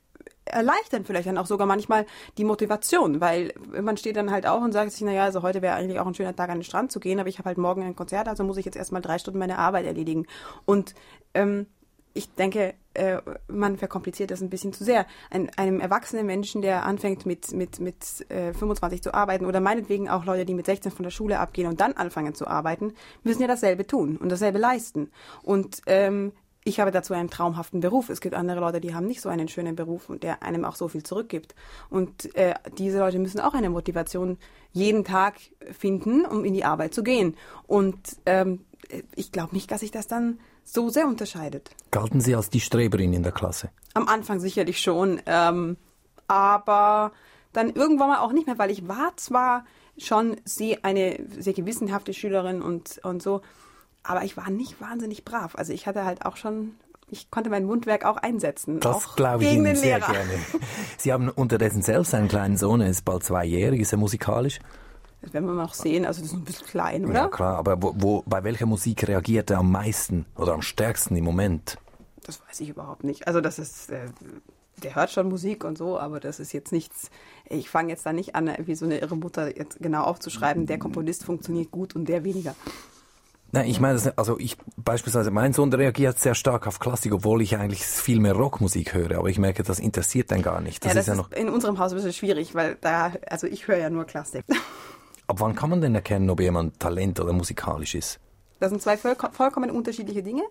erleichtern vielleicht dann auch sogar manchmal die Motivation, weil man steht dann halt auf und sagt sich, naja, also heute wäre eigentlich auch ein schöner Tag an den Strand zu gehen, aber ich habe halt morgen ein Konzert, also muss ich jetzt erstmal drei Stunden meine Arbeit erledigen. Und ähm, ich denke, äh, man verkompliziert das ein bisschen zu sehr. Ein, einem erwachsenen Menschen, der anfängt mit, mit, mit äh, fünfundzwanzig zu arbeiten oder meinetwegen auch Leute, die mit sechzehn von der Schule abgehen und dann anfangen zu arbeiten, müssen ja dasselbe tun und dasselbe leisten. Und ähm, ich habe dazu einen traumhaften Beruf. Es gibt andere Leute, die haben nicht so einen schönen Beruf und der einem auch so viel zurückgibt. Und äh, diese Leute müssen auch eine Motivation jeden Tag finden, um in die Arbeit zu gehen. Und ähm, ich glaube nicht, dass sich das dann so sehr unterscheidet. Galten Sie als die Streberin in der Klasse? Am Anfang sicherlich schon, ähm, aber dann irgendwann mal auch nicht mehr, weil ich war zwar schon sehr, eine sehr gewissenhafte Schülerin und, und so, aber ich war nicht wahnsinnig brav. Also ich hatte halt auch schon, ich konnte mein Mundwerk auch einsetzen. Das glaube ich Ihnen sehr gerne. Sie haben unterdessen selbst einen kleinen Sohn, er ist bald zweijährig, ist er musikalisch? Das werden wir noch sehen, also das ist ein bisschen klein, oder? Ja klar, aber wo, wo, bei welcher Musik reagiert er am meisten oder am stärksten im Moment? Das weiß ich überhaupt nicht. Also das ist, äh, der hört schon Musik und so, aber das ist jetzt nichts, ich fange jetzt da nicht an, wie so eine irre Mutter jetzt genau aufzuschreiben, der Komponist funktioniert gut und der weniger. Nein, ich meine, also ich beispielsweise, mein Sohn reagiert sehr stark auf Klassik, obwohl ich eigentlich viel mehr Rockmusik höre, aber ich merke, das interessiert dann gar nicht. Das, ja, das ist ja ist noch in unserem Haus ein bisschen schwierig, weil da, also ich höre ja nur Klassik. Ab wann kann man denn erkennen, ob jemand Talent oder musikalisch ist? Das sind zwei voll, vollkommen unterschiedliche Dinge.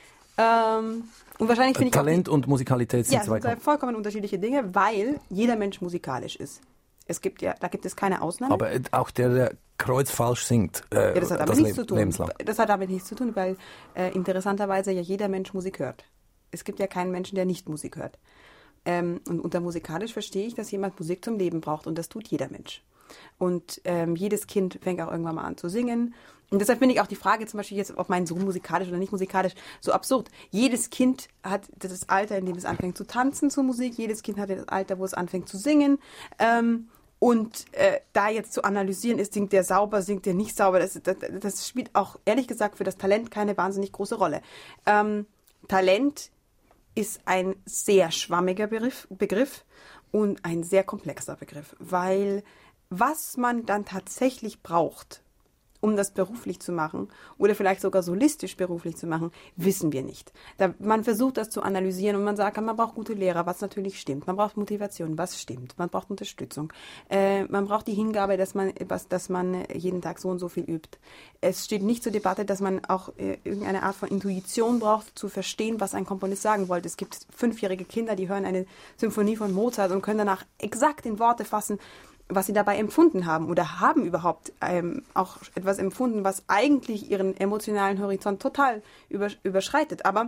Ähm, und wahrscheinlich finde ich Talent und Musikalität sind ja, zwei, sind zwei vollkommen unterschiedliche Dinge, weil jeder Mensch musikalisch ist. Es gibt ja, da gibt es keine Ausnahme. Aber auch der, der kreuzfalsch singt, äh, ja, das hat damit das nichts Le- zu tun. lebenslang. Das hat damit nichts zu tun, weil äh, interessanterweise ja jeder Mensch Musik hört. Es gibt ja keinen Menschen, der nicht Musik hört. Ähm, und unter musikalisch verstehe ich, dass jemand Musik zum Leben braucht und das tut jeder Mensch. Und ähm, jedes Kind fängt auch irgendwann mal an zu singen. Und deshalb finde ich auch die Frage zum Beispiel jetzt, ob mein Sohn musikalisch oder nicht musikalisch, so absurd. Jedes Kind hat das Alter, in dem es anfängt zu tanzen zur Musik. Jedes Kind hat das Alter, wo es anfängt zu singen. Ähm, und äh, da jetzt zu analysieren, ist, singt der sauber, singt der nicht sauber, das, das, das spielt auch ehrlich gesagt für das Talent keine wahnsinnig große Rolle. Ähm, Talent ist ein sehr schwammiger Begriff, Begriff und ein sehr komplexer Begriff, weil was man dann tatsächlich braucht, um das beruflich zu machen oder vielleicht sogar solistisch beruflich zu machen, wissen wir nicht. Da, man versucht das zu analysieren und man sagt, man braucht gute Lehrer, was natürlich stimmt. Man braucht Motivation, was stimmt. Man braucht Unterstützung. Äh, man braucht die Hingabe, dass man, was, dass man jeden Tag so und so viel übt. Es steht nicht zur Debatte, dass man auch äh, irgendeine Art von Intuition braucht, zu verstehen, was ein Komponist sagen wollte. Es gibt fünfjährige Kinder, die hören eine Symphonie von Mozart und können danach exakt in Worte fassen, was sie dabei empfunden haben oder haben überhaupt ähm, auch etwas empfunden, was eigentlich ihren emotionalen Horizont total übersch- überschreitet. Aber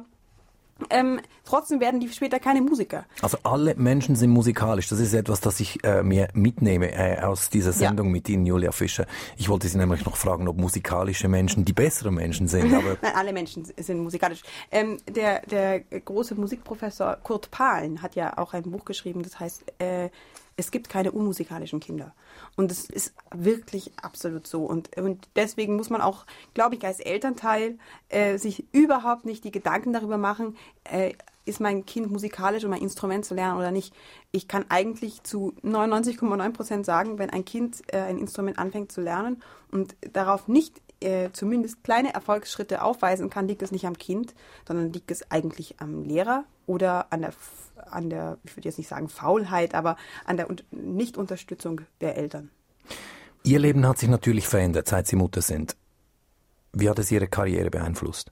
ähm, trotzdem werden die später keine Musiker. Also alle Menschen sind musikalisch. Das ist etwas, das ich äh, mir mitnehme äh, aus dieser Sendung ja. mit Ihnen, Julia Fischer. Ich wollte Sie nämlich noch fragen, ob musikalische Menschen die besseren Menschen sind. Aber Nein, alle Menschen sind musikalisch. Ähm, der, der große Musikprofessor Kurt Pahlen hat ja auch ein Buch geschrieben, das heißt äh, Es gibt keine unmusikalischen Kinder. Und es ist wirklich absolut so. Und, und deswegen muss man auch, glaube ich, als Elternteil äh, sich überhaupt nicht die Gedanken darüber machen, äh, ist mein Kind musikalisch, um ein Instrument zu lernen oder nicht. Ich kann eigentlich zu neunundneunzig Komma neun Prozent sagen, wenn ein Kind äh, ein Instrument anfängt zu lernen und darauf nicht äh, zumindest kleine Erfolgsschritte aufweisen kann, liegt es nicht am Kind, sondern liegt es eigentlich am Lehrer oder an der an der, ich würde jetzt nicht sagen Faulheit, aber an der Nichtunterstützung der Eltern. Ihr Leben hat sich natürlich verändert, seit Sie Mutter sind. Wie hat es Ihre Karriere beeinflusst?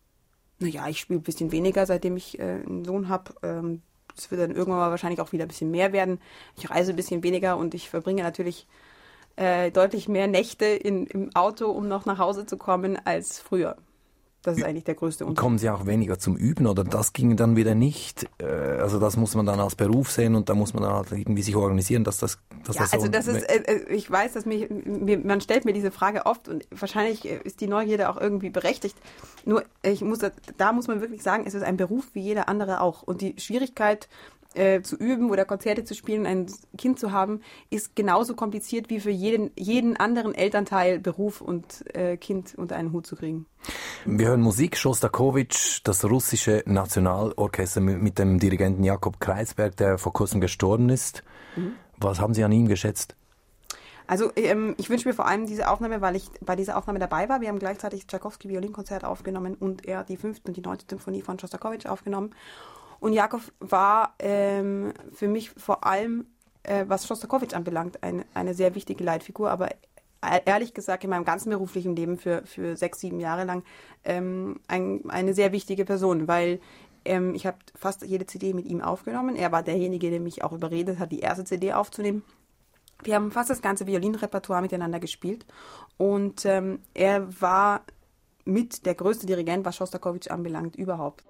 Naja, ich spiele ein bisschen weniger, seitdem ich äh, einen Sohn habe. Ähm, das wird dann irgendwann mal wahrscheinlich auch wieder ein bisschen mehr werden. Ich reise ein bisschen weniger und ich verbringe natürlich äh, deutlich mehr Nächte in, im Auto, um noch nach Hause zu kommen, als früher. Das ist eigentlich der größte Unterschied. Kommen Sie auch weniger zum Üben oder das ging dann wieder nicht? Also das muss man dann als Beruf sehen und da muss man dann halt irgendwie sich organisieren, dass das, dass ja, das so... also das ist, äh, ich weiß, dass mich, mir, man stellt mir diese Frage oft und wahrscheinlich ist die Neugierde auch irgendwie berechtigt. Nur ich muss, da muss man wirklich sagen, es ist ein Beruf wie jeder andere auch. Und die Schwierigkeit äh, zu üben oder Konzerte zu spielen, ein Kind zu haben, ist genauso kompliziert wie für jeden, jeden anderen Elternteil Beruf und äh, Kind unter einen Hut zu kriegen. Wir hören Musik, Schostakowitsch, das russische Nationalorchester mit, mit dem Dirigenten Jakob Kreisberg, der vor kurzem gestorben ist. Mhm. Was haben Sie an ihm geschätzt? Also ähm, ich wünsche mir vor allem diese Aufnahme, weil ich bei dieser Aufnahme dabei war. Wir haben gleichzeitig Tschaikowski Violinkonzert aufgenommen und er die fünfte und die neunte Symphonie von Schostakowitsch aufgenommen. Und Jakob war ähm, für mich vor allem, äh, was Schostakowitsch anbelangt, eine, eine sehr wichtige Leitfigur. Aber ehrlich gesagt in meinem ganzen beruflichen Leben für, für sechs, sieben Jahre lang ähm, ein, eine sehr wichtige Person, weil ähm, ich habe fast jede C D mit ihm aufgenommen. Er war derjenige, der mich auch überredet hat, die erste C D aufzunehmen. Wir haben fast das ganze Violinrepertoire miteinander gespielt und ähm, er war mit der größte Dirigent, was Schostakowitsch anbelangt, überhaupt.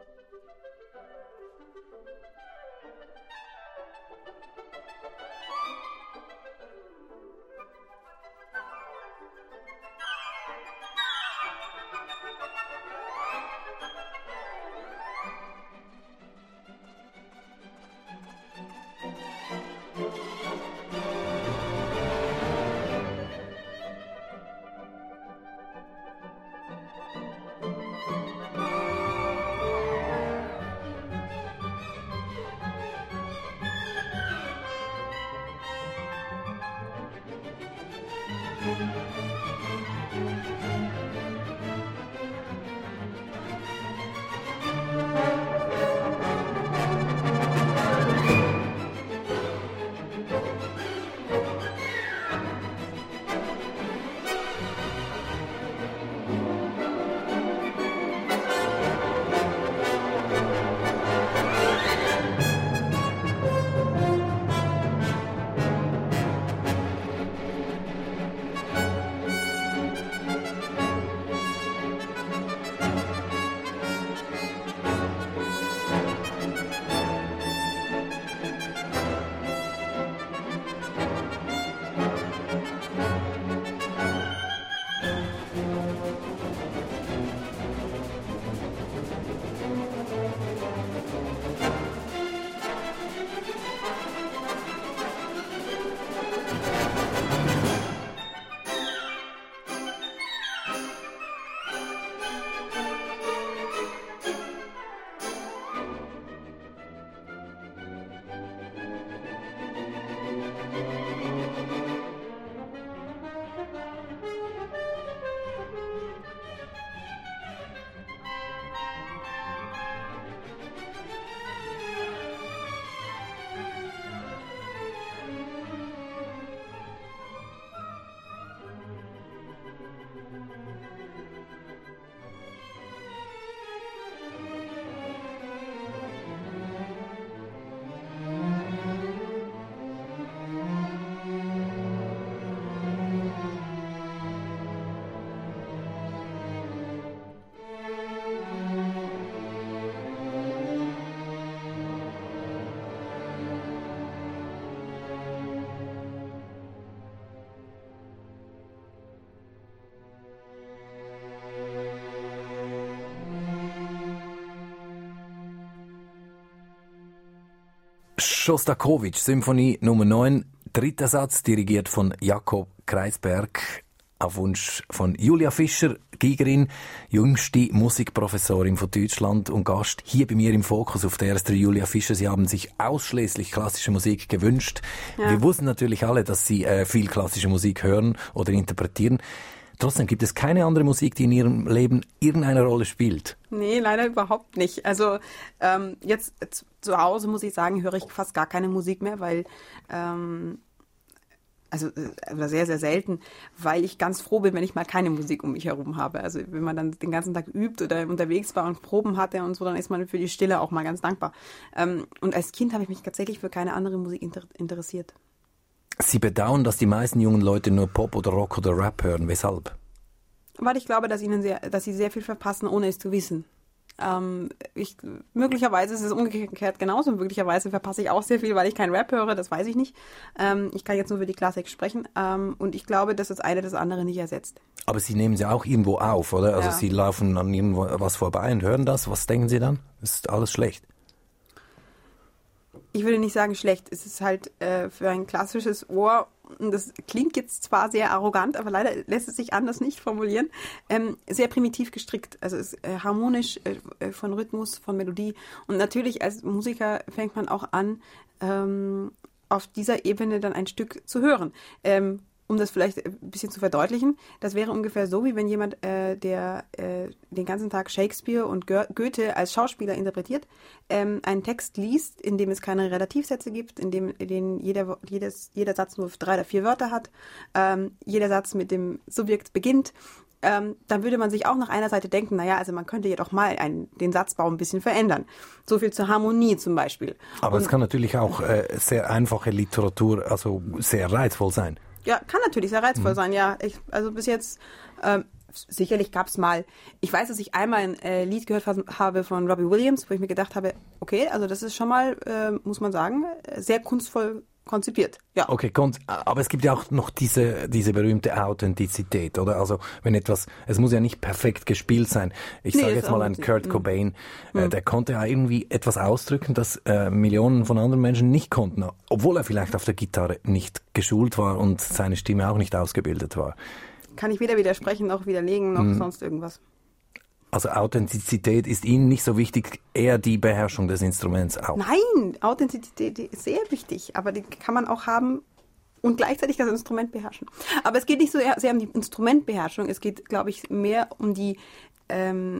Schostakowitsch, Symphonie Nummer neun, dritter Satz, dirigiert von Jakob Kreisberg, auf Wunsch von Julia Fischer, Gigerin, jüngste Musikprofessorin von Deutschland und Gast hier bei mir im Fokus auf der R S drei. Julia Fischer, Sie haben sich ausschließlich klassische Musik gewünscht. Ja. Wir wussten natürlich alle, dass Sie äh, viel klassische Musik hören oder interpretieren. Trotzdem gibt es keine andere Musik, die in Ihrem Leben irgendeine Rolle spielt. Nee, leider überhaupt nicht. Also ähm, jetzt zu Hause, muss ich sagen, höre ich fast gar keine Musik mehr, weil, ähm, also äh, sehr, sehr selten, weil ich ganz froh bin, wenn ich mal keine Musik um mich herum habe. Also wenn man dann den ganzen Tag übt oder unterwegs war und Proben hatte und so, dann ist man für die Stille auch mal ganz dankbar. Ähm, und als Kind habe ich mich tatsächlich für keine andere Musik inter- interessiert. Sie bedauern, dass die meisten jungen Leute nur Pop oder Rock oder Rap hören. Weshalb? Weil ich glaube, dass ihnen sehr, dass sie sehr viel verpassen, ohne es zu wissen. Ähm, ich, möglicherweise ist es umgekehrt genauso. Möglicherweise verpasse ich auch sehr viel, weil ich kein Rap höre. Das weiß ich nicht. Ähm, ich kann jetzt nur für die Klassik sprechen. Ähm, und ich glaube, dass das eine das andere nicht ersetzt. Aber Sie nehmen sie auch irgendwo auf, oder? Also ja. Sie laufen an irgendwo was vorbei und hören das. Was denken Sie dann? Ist alles schlecht? ich würde nicht sagen schlecht. Es ist halt äh, für ein klassisches Ohr, und das klingt jetzt zwar sehr arrogant, aber leider lässt es sich anders nicht formulieren, ähm, sehr primitiv gestrickt. Also es ist äh, harmonisch äh, von Rhythmus, von Melodie. Und natürlich als Musiker fängt man auch an, ähm, auf dieser Ebene dann ein Stück zu hören. Ähm, um das vielleicht ein bisschen zu verdeutlichen, das wäre ungefähr so, wie wenn jemand, äh, der äh, den ganzen Tag Shakespeare und Goethe als Schauspieler interpretiert, ähm, einen Text liest, in dem es keine Relativsätze gibt, in dem in dem jeder, jedes, jeder Satz nur drei oder vier Wörter hat, ähm, jeder Satz mit dem Subjekt beginnt, ähm, dann würde man sich auch nach einer Seite denken, naja, also man könnte ja doch mal einen, den Satzbau ein bisschen verändern. So viel zur Harmonie zum Beispiel. Aber und, es kann natürlich auch äh, sehr einfache Literatur, also sehr reizvoll sein. Ja, kann natürlich sehr reizvoll mhm. sein, ja. Ich, also bis jetzt, ähm, sicherlich gab es mal, ich weiß, dass ich einmal ein äh, Lied gehört habe von Robbie Williams, wo ich mir gedacht habe, okay, also das ist schon mal, äh, muss man sagen, sehr kunstvoll konzipiert. Ja. Okay, aber es gibt ja auch noch diese, diese berühmte Authentizität, oder? Also, wenn etwas, es muss ja nicht perfekt gespielt sein. Ich nee, sage jetzt mal einen Kurt Cobain, mhm. äh, der konnte ja irgendwie etwas ausdrücken, das äh, Millionen von anderen Menschen nicht konnten, obwohl er vielleicht auf der Gitarre nicht geschult war und seine Stimme auch nicht ausgebildet war. Kann ich weder widersprechen noch widerlegen noch mhm. sonst irgendwas. Also Authentizität ist Ihnen nicht so wichtig, eher die Beherrschung des Instruments auch? Nein, Authentizität ist sehr wichtig, aber die kann man auch haben und gleichzeitig das Instrument beherrschen. Aber es geht nicht so sehr um die Instrumentbeherrschung, es geht, glaube ich, mehr um die, ähm,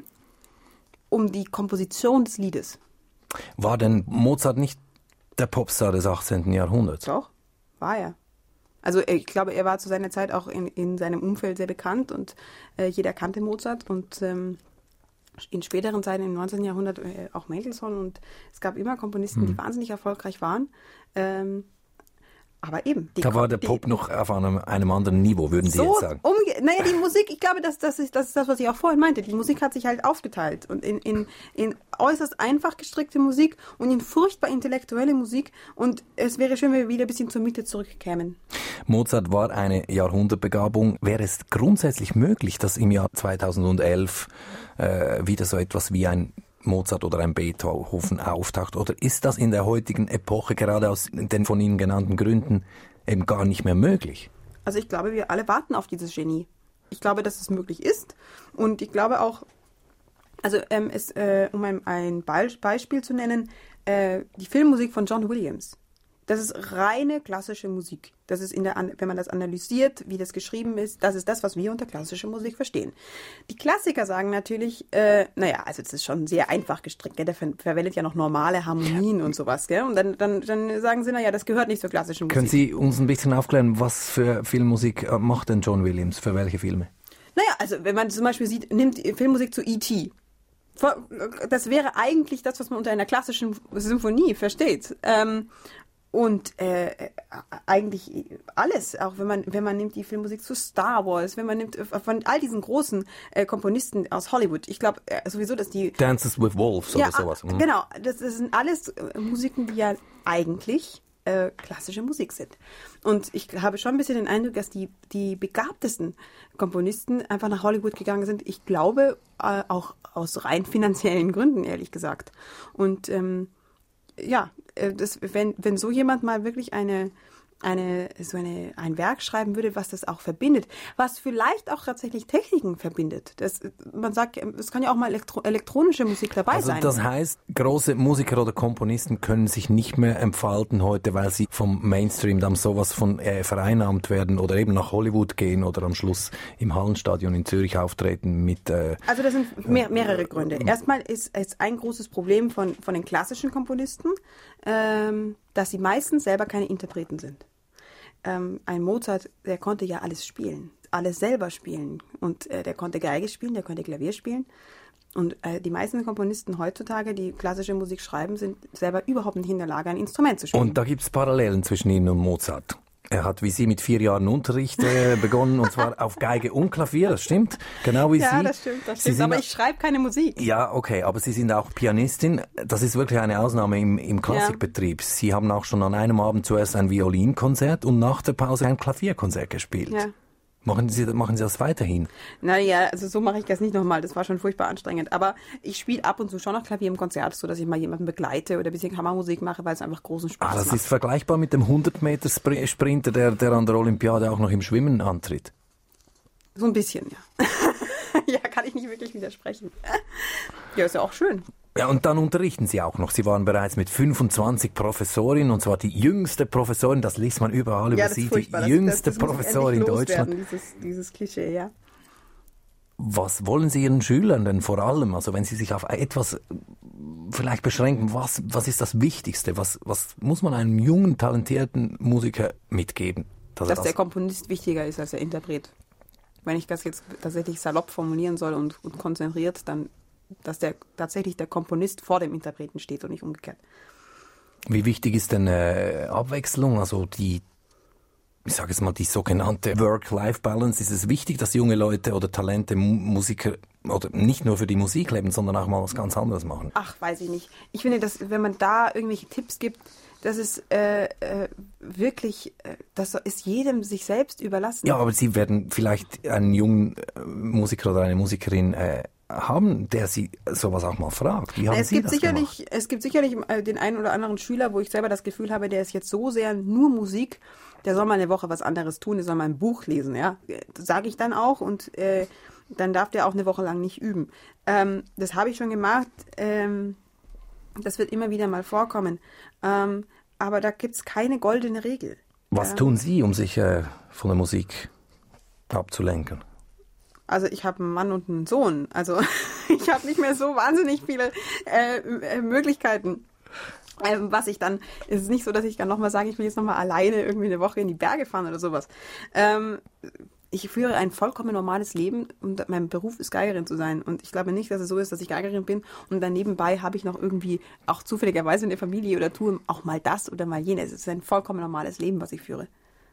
um die Komposition des Liedes. War denn Mozart nicht der Popstar des achtzehnten Jahrhunderts? Doch, war er. Also ich glaube, er war zu seiner Zeit auch in, in seinem Umfeld sehr bekannt und äh, jeder kannte Mozart und ähm, in späteren Zeiten im neunzehnten Jahrhundert äh, auch Mendelssohn und es gab immer Komponisten, hm. die wahnsinnig erfolgreich waren. Ähm, aber eben. Die da war der Pop die, noch auf einem, einem anderen Niveau, würden Sie so jetzt sagen? Umge- naja, die Musik, ich glaube, das, das, ist, das ist das, was ich auch vorhin meinte. Die Musik hat sich halt aufgeteilt und in, in, in äußerst einfach gestrickte Musik und in furchtbar intellektuelle Musik und es wäre schön, wenn wir wieder ein bisschen zur Mitte zurückkämen. Mozart war eine Jahrhundertbegabung. Wäre es grundsätzlich möglich, dass im Jahr zweitausendelf äh, wieder so etwas wie ein Mozart oder ein Beethoven auftaucht? Oder ist das in der heutigen Epoche gerade aus den von Ihnen genannten Gründen eben gar nicht mehr möglich? Also ich glaube, wir alle warten auf dieses Genie. Ich glaube, dass es möglich ist und ich glaube auch, also ähm, es, äh, um ein, ein Beispiel zu nennen, äh, die Filmmusik von John Williams. Das ist reine klassische Musik. Das ist in der, wenn man das analysiert, wie das geschrieben ist, das ist das, was wir unter klassischer Musik verstehen. Die Klassiker sagen natürlich, äh, naja, also das ist schon sehr einfach gestrickt, gell? Der ver- verwendet ja noch normale Harmonien und sowas, gell? Und dann, dann, dann sagen sie, naja, das gehört nicht zur klassischen Musik. Können Sie uns ein bisschen aufklären, was für Filmmusik macht denn John Williams, für welche Filme? Naja, also wenn man zum Beispiel sieht, nimmt Filmmusik zu E T Das wäre eigentlich das, was man unter einer klassischen Symphonie versteht. Ähm, Und äh, eigentlich alles, auch wenn man wenn man nimmt die Filmmusik zu Star Wars, wenn man nimmt von all diesen großen äh, Komponisten aus Hollywood. Ich glaube äh, sowieso, dass die Dances with Wolves ja, oder sowas. Mhm. Genau, das, das sind alles äh, Musiken, die ja eigentlich äh, klassische Musik sind. Und ich habe schon ein bisschen den Eindruck, dass die die begabtesten Komponisten einfach nach Hollywood gegangen sind. Ich glaube äh, auch aus rein finanziellen Gründen, ehrlich gesagt. Und ähm, ja, das, wenn, wenn so jemand mal wirklich eine, eine, so eine, ein Werk schreiben würde, was das auch verbindet, was vielleicht auch tatsächlich Techniken verbindet. Das, man sagt, es kann ja auch mal elektro, elektronische Musik dabei also sein. Das heißt, große Musiker oder Komponisten können sich nicht mehr entfalten heute, weil sie vom Mainstream dann sowas von äh, vereinnahmt werden oder eben nach Hollywood gehen oder am Schluss im Hallenstadion in Zürich auftreten mit... Äh, also das sind mehr, mehrere Gründe. Erstmal ist, ist ein großes Problem von, von den klassischen Komponisten, ähm, dass sie meistens selber keine Interpreten sind. Ähm, ein Mozart, der konnte ja alles spielen, alles selber spielen. Und äh, der konnte Geige spielen, der konnte Klavier spielen. Und äh, die meisten Komponisten heutzutage, die klassische Musik schreiben, sind selber überhaupt nicht in der Lage, ein Instrument zu spielen. Und da gibt es Parallelen zwischen Ihnen und Mozart. Er hat wie Sie mit vier Jahren Unterricht äh, begonnen, und zwar auf Geige und Klavier, das stimmt, genau wie ja, Sie. Ja, das stimmt, das stimmt, aber ich schreibe keine Musik. Ja, okay, aber Sie sind auch Pianistin, das ist wirklich eine Ausnahme im, im Klassikbetrieb. Ja. Sie haben auch schon an einem Abend zuerst ein Violinkonzert und nach der Pause ein Klavierkonzert gespielt. Ja. Machen Sie, machen Sie das weiterhin? Naja, also so mache ich das nicht nochmal. Das war schon furchtbar anstrengend. Aber ich spiele ab und zu schon noch Klavier im Konzert, so dass ich mal jemanden begleite oder ein bisschen Kammermusik mache, weil es einfach großen Spaß Ah, das macht. ist vergleichbar mit dem hundert-Meter-Sprinter, der, der an der Olympiade auch noch im Schwimmen antritt. So ein bisschen, ja. Ja, kann ich nicht wirklich widersprechen. Ja, ist ja auch schön. Ja, und dann unterrichten Sie auch noch. Sie waren bereits mit fünfundzwanzig Professorinnen, und zwar die jüngste Professorin, das liest man überall über Ja, das ist Sie, die furchtbar. Das- jüngste das, das Professorin muss in ich endlich Deutschland. loswerden, Dieses, dieses Klischee, ja. Was wollen Sie Ihren Schülern denn vor allem, also wenn Sie sich auf etwas vielleicht beschränken, was, was ist das Wichtigste? Was, was muss man einem jungen, talentierten Musiker mitgeben? Dass, er Dass der das, Komponist wichtiger ist als der Interpret. Wenn ich das jetzt tatsächlich salopp formulieren soll und, und konzentriert, dann, dass der tatsächlich der Komponist vor dem Interpreten steht und nicht umgekehrt. wie wichtig ist denn äh, Abwechslung, also die, ich sage jetzt mal, die sogenannte Work-Life-Balance? Ist es wichtig, dass junge Leute oder Talente, Mu- Musiker oder nicht nur für die Musik leben, sondern auch mal was ganz anderes machen? Ach, weiß ich nicht. Ich finde, dass wenn man da irgendwelche Tipps gibt, das ist äh, äh, wirklich, äh, das ist jedem sich selbst überlassen. Ja, aber Sie werden vielleicht einen jungen äh, Musiker oder eine Musikerin äh, haben, der Sie sowas auch mal fragt. Wie haben es Sie gibt das sicherlich, gemacht? es gibt sicherlich äh, den einen oder anderen Schüler, wo ich selber das Gefühl habe, der ist jetzt so sehr nur Musik, der soll mal eine Woche was anderes tun, der soll mal ein Buch lesen, ja. Das sage ich dann auch und äh, dann darf der auch eine Woche lang nicht üben. Ähm, das habe ich schon gemacht. Ähm, das wird immer wieder mal vorkommen. Ähm, aber da gibt es keine goldene Regel. Was Ähm, tun Sie, um sich äh, von der Musik abzulenken? Also ich habe einen Mann und einen Sohn. Also ich habe nicht mehr so wahnsinnig viele äh, äh, Möglichkeiten. Ähm, was ich dann, es ist nicht so, dass ich dann nochmal sage, ich will jetzt nochmal alleine irgendwie eine Woche in die Berge fahren oder sowas. Ähm, ich führe ein vollkommen normales Leben und mein Beruf ist Geigerin zu sein. Und ich glaube nicht, dass es so ist, dass ich Geigerin bin und dann nebenbei habe ich noch irgendwie auch zufälligerweise eine Familie oder tue auch mal das oder mal jenes. Es ist ein vollkommen normales Leben, was ich führe.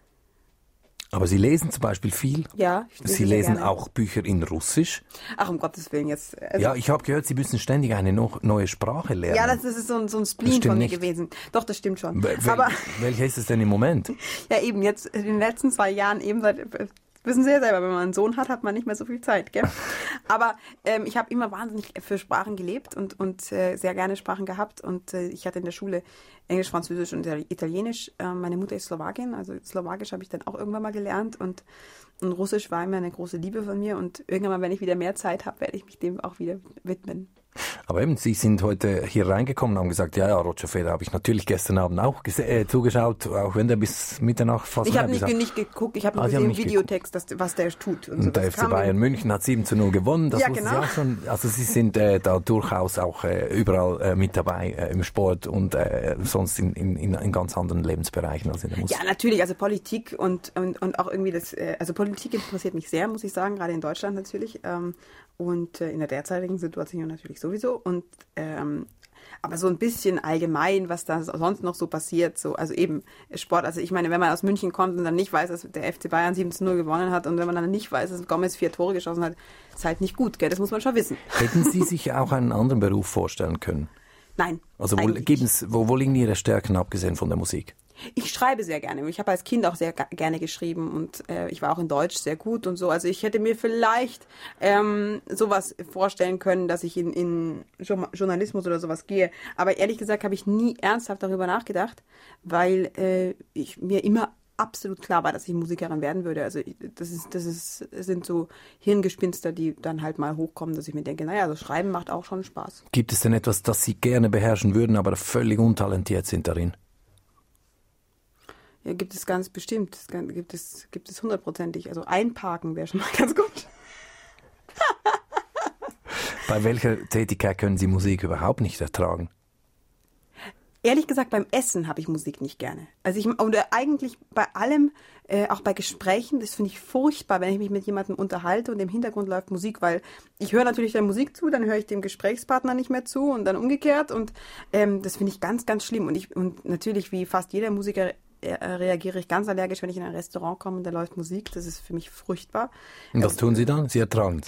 Aber Sie lesen zum Beispiel viel. Ja, ich lese Sie sehr lesen gerne. auch Bücher in Russisch. Ach, um Gottes Willen jetzt. Also, Ja, ich habe gehört, Sie müssen ständig eine no- neue Sprache lernen. ja, das, das ist so ein, so ein Das Spleen stimmt von mir nicht. gewesen. Doch, das stimmt schon. Wel- Aber welcher ist es denn im Moment? ja, eben jetzt in den letzten zwei Jahren eben seit, wissen Sie ja selber, wenn man einen Sohn hat, hat man nicht mehr so viel Zeit, gell? Aber ähm, ich habe immer wahnsinnig für Sprachen gelebt und, und äh, sehr gerne Sprachen gehabt und äh, ich hatte in der Schule Englisch, Französisch und Italienisch. Äh, meine Mutter ist Slowakin, also Slowakisch habe ich dann auch irgendwann mal gelernt und, und Russisch war immer eine große Liebe von mir und irgendwann mal, wenn ich wieder mehr Zeit habe, werde ich mich dem auch wieder widmen. Aber eben, Sie sind heute hier reingekommen und haben gesagt, ja, ja, Roger Federer habe ich natürlich gestern Abend auch gese- äh, zugeschaut, auch wenn der bis Mitternacht fast Ich habe mehr nicht, bis- nicht geguckt, ich habe nur Ah, Sie haben gesehen nicht im Videotext, dass, was der tut. Und, so. Und der Das F C kam Bayern in- München hat sieben zu null gewonnen, das Ja, wussten genau. Sie auch schon. Also Sie sind äh, da durchaus auch äh, überall äh, mit dabei äh, im Sport und äh, sonst in, in, in, in ganz anderen Lebensbereichen als in der Musik. Ja, natürlich, also Politik und, und, und auch irgendwie das, äh, also Politik interessiert mich sehr, muss ich sagen, gerade in Deutschland natürlich ähm, und äh, in der derzeitigen Situation natürlich sowieso und ähm, aber so ein bisschen allgemein, was da sonst noch so passiert, so, also eben Sport, also ich meine, wenn man aus München kommt und dann nicht weiß, dass der F C Bayern sieben zu null gewonnen hat und wenn man dann nicht weiß, dass Gomez vier Tore geschossen hat, ist halt nicht gut, gell, das muss man schon wissen. Hätten Sie sich auch einen anderen Beruf vorstellen können? Nein. Also wo, eigentlich geben's, wo, wo liegen Ihre Stärken, abgesehen von der Musik? Ich schreibe sehr gerne. Ich habe als Kind auch sehr ga- gerne geschrieben und äh, ich war auch in Deutsch sehr gut und so. Also ich hätte mir vielleicht ähm, sowas vorstellen können, dass ich in, in Jo- Journalismus oder sowas gehe. Aber ehrlich gesagt habe ich nie ernsthaft darüber nachgedacht, weil äh, ich mir immer absolut klar war, dass ich Musikerin werden würde. Also ich- das ist, das ist, das sind so Hirngespinster, die dann halt mal hochkommen, dass ich mir denke, naja, so Schreiben macht auch schon Spaß. Gibt es denn etwas, das Sie gerne beherrschen würden, aber völlig untalentiert sind darin? Ja, gibt es ganz bestimmt. Das kann- gibt es, gibt es hundertprozentig. Also einparken wäre schon mal ganz gut. Bei welcher Tätigkeit können Sie Musik überhaupt nicht ertragen? Ehrlich gesagt, beim Essen habe ich Musik nicht gerne. Also ich, oder eigentlich bei allem, äh, auch bei Gesprächen, das finde ich furchtbar, wenn ich mich mit jemandem unterhalte und im Hintergrund läuft Musik, weil ich höre natürlich der Musik zu, dann höre ich dem Gesprächspartner nicht mehr zu und dann umgekehrt und ähm, das finde ich ganz, ganz schlimm. Und ich und natürlich, wie fast jeder Musiker, äh, reagiere ich ganz allergisch, wenn ich in ein Restaurant komme und da läuft Musik. Das ist für mich furchtbar. Und was tun Sie dann? Sie ertragen es.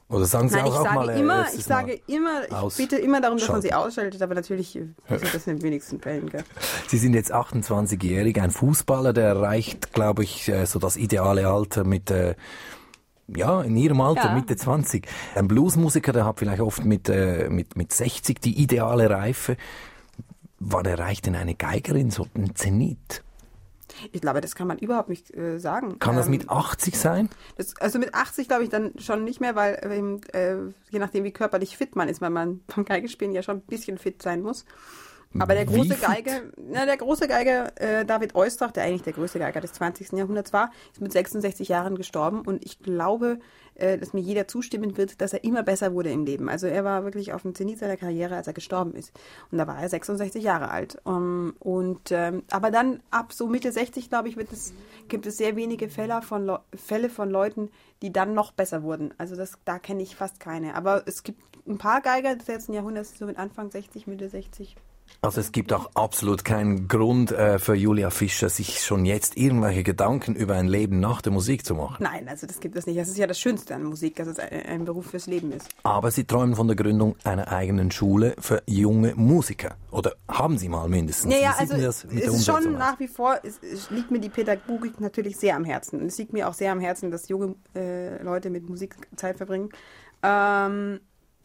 Oder sagen Sie Nein, auch, ich auch sage mal... immer, äh, ich sage immer, ich bitte immer darum, dass man sie ausschaltet, aber natürlich ist das in den wenigsten Fällen. Gell? Sie sind jetzt achtundzwanzigjährig, ein Fußballer, der erreicht, glaube ich, so das ideale Alter mit... Äh, ja, in Ihrem Alter, ja. Mitte zwanzig. Ein Bluesmusiker, der hat vielleicht oft mit, äh, mit, mit sechzig die ideale Reife. Wann erreicht denn eine Geigerin so einen Zenit? Ich glaube, das kann man überhaupt nicht äh, sagen. Kann das ähm, mit achtzig sein? Das, also mit achtzig glaube ich dann schon nicht mehr, weil ähm, äh, je nachdem, wie körperlich fit man ist, weil man beim Geigespielen ja schon ein bisschen fit sein muss. Aber der große Geiger, na, der große Geiger äh, David Oistrakh, der eigentlich der größte Geiger des zwanzigsten Jahrhunderts war, ist mit sechsundsechzig Jahren gestorben und ich glaube, äh, dass mir jeder zustimmen wird, dass er immer besser wurde im Leben. Also er war wirklich auf dem Zenit seiner Karriere, als er gestorben ist. Und da war er sechsundsechzig Jahre alt. Um, und ähm, aber dann ab so Mitte sechzig, glaube ich, wird es, gibt es sehr wenige Fälle von, Le- Fälle von Leuten, die dann noch besser wurden. Also das, da kenne ich fast keine. Aber es gibt ein paar Geiger des letzten Jahrhunderts, so mit Anfang sechzig, Mitte sechzig. Also es gibt auch absolut keinen Grund äh, für Julia Fischer, sich schon jetzt irgendwelche Gedanken über ein Leben nach der Musik zu machen. Nein, also das gibt es nicht. Das ist ja das Schönste an Musik, dass es ein, ein Beruf fürs Leben ist. Aber Sie träumen von der Gründung einer eigenen Schule für junge Musiker. Oder haben Sie mal mindestens? Ja, ja, also es ist schon nach wie vor, es, es liegt mir die Pädagogik natürlich sehr am Herzen. Und es liegt mir auch sehr am Herzen, dass junge äh, Leute mit Musik Zeit verbringen. Ähm...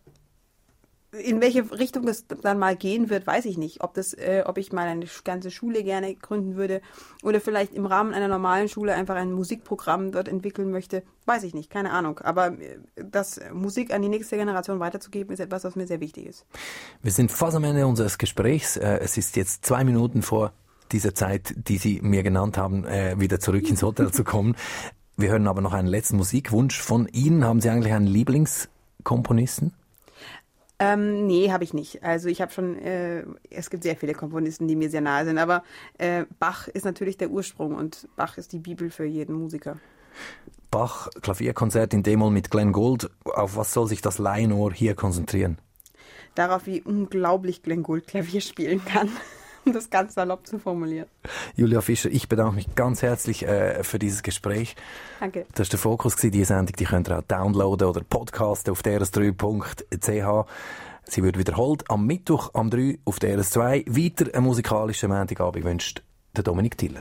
In welche Richtung das dann mal gehen wird, weiß ich nicht. Ob das, äh, ob ich mal eine ganze Schule gerne gründen würde oder vielleicht im Rahmen einer normalen Schule einfach ein Musikprogramm dort entwickeln möchte, weiß ich nicht, keine Ahnung. Aber äh, das Musik an die nächste Generation weiterzugeben, ist etwas, was mir sehr wichtig ist. Wir sind fast am Ende unseres Gesprächs. Äh, es ist jetzt zwei Minuten vor dieser Zeit, die Sie mir genannt haben, äh, wieder zurück ins Hotel zu kommen. Wir hören aber noch einen letzten Musikwunsch von Ihnen. Haben Sie eigentlich einen Lieblingskomponisten? Ähm, nee, habe ich nicht. Also ich habe schon, äh, es gibt sehr viele Komponisten, die mir sehr nahe sind, aber äh, Bach ist natürlich der Ursprung und Bach ist die Bibel für jeden Musiker. Bach, Klavierkonzert in D-Moll mit Glenn Gould. Auf was soll sich das Laienohr hier konzentrieren? Darauf, wie unglaublich Glenn Gould Klavier spielen kann. Um das ganz salopp zu formulieren. Julia Fischer, ich bedanke mich ganz herzlich äh, für dieses Gespräch. Danke. Das war der Fokus, diese Sendung, die könnt ihr auch downloaden oder podcasten auf d r s drei punkt c h. Sie wird wiederholt am Mittwoch am drei auf D R S zwei. Weiter einen musikalischen Montagabend wünscht der Dominik Tiller.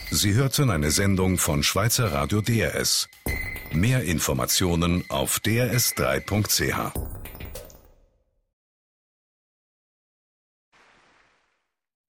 Sie hörten eine Sendung von Schweizer Radio D R S. Mehr Informationen auf d r s drei punkt c h.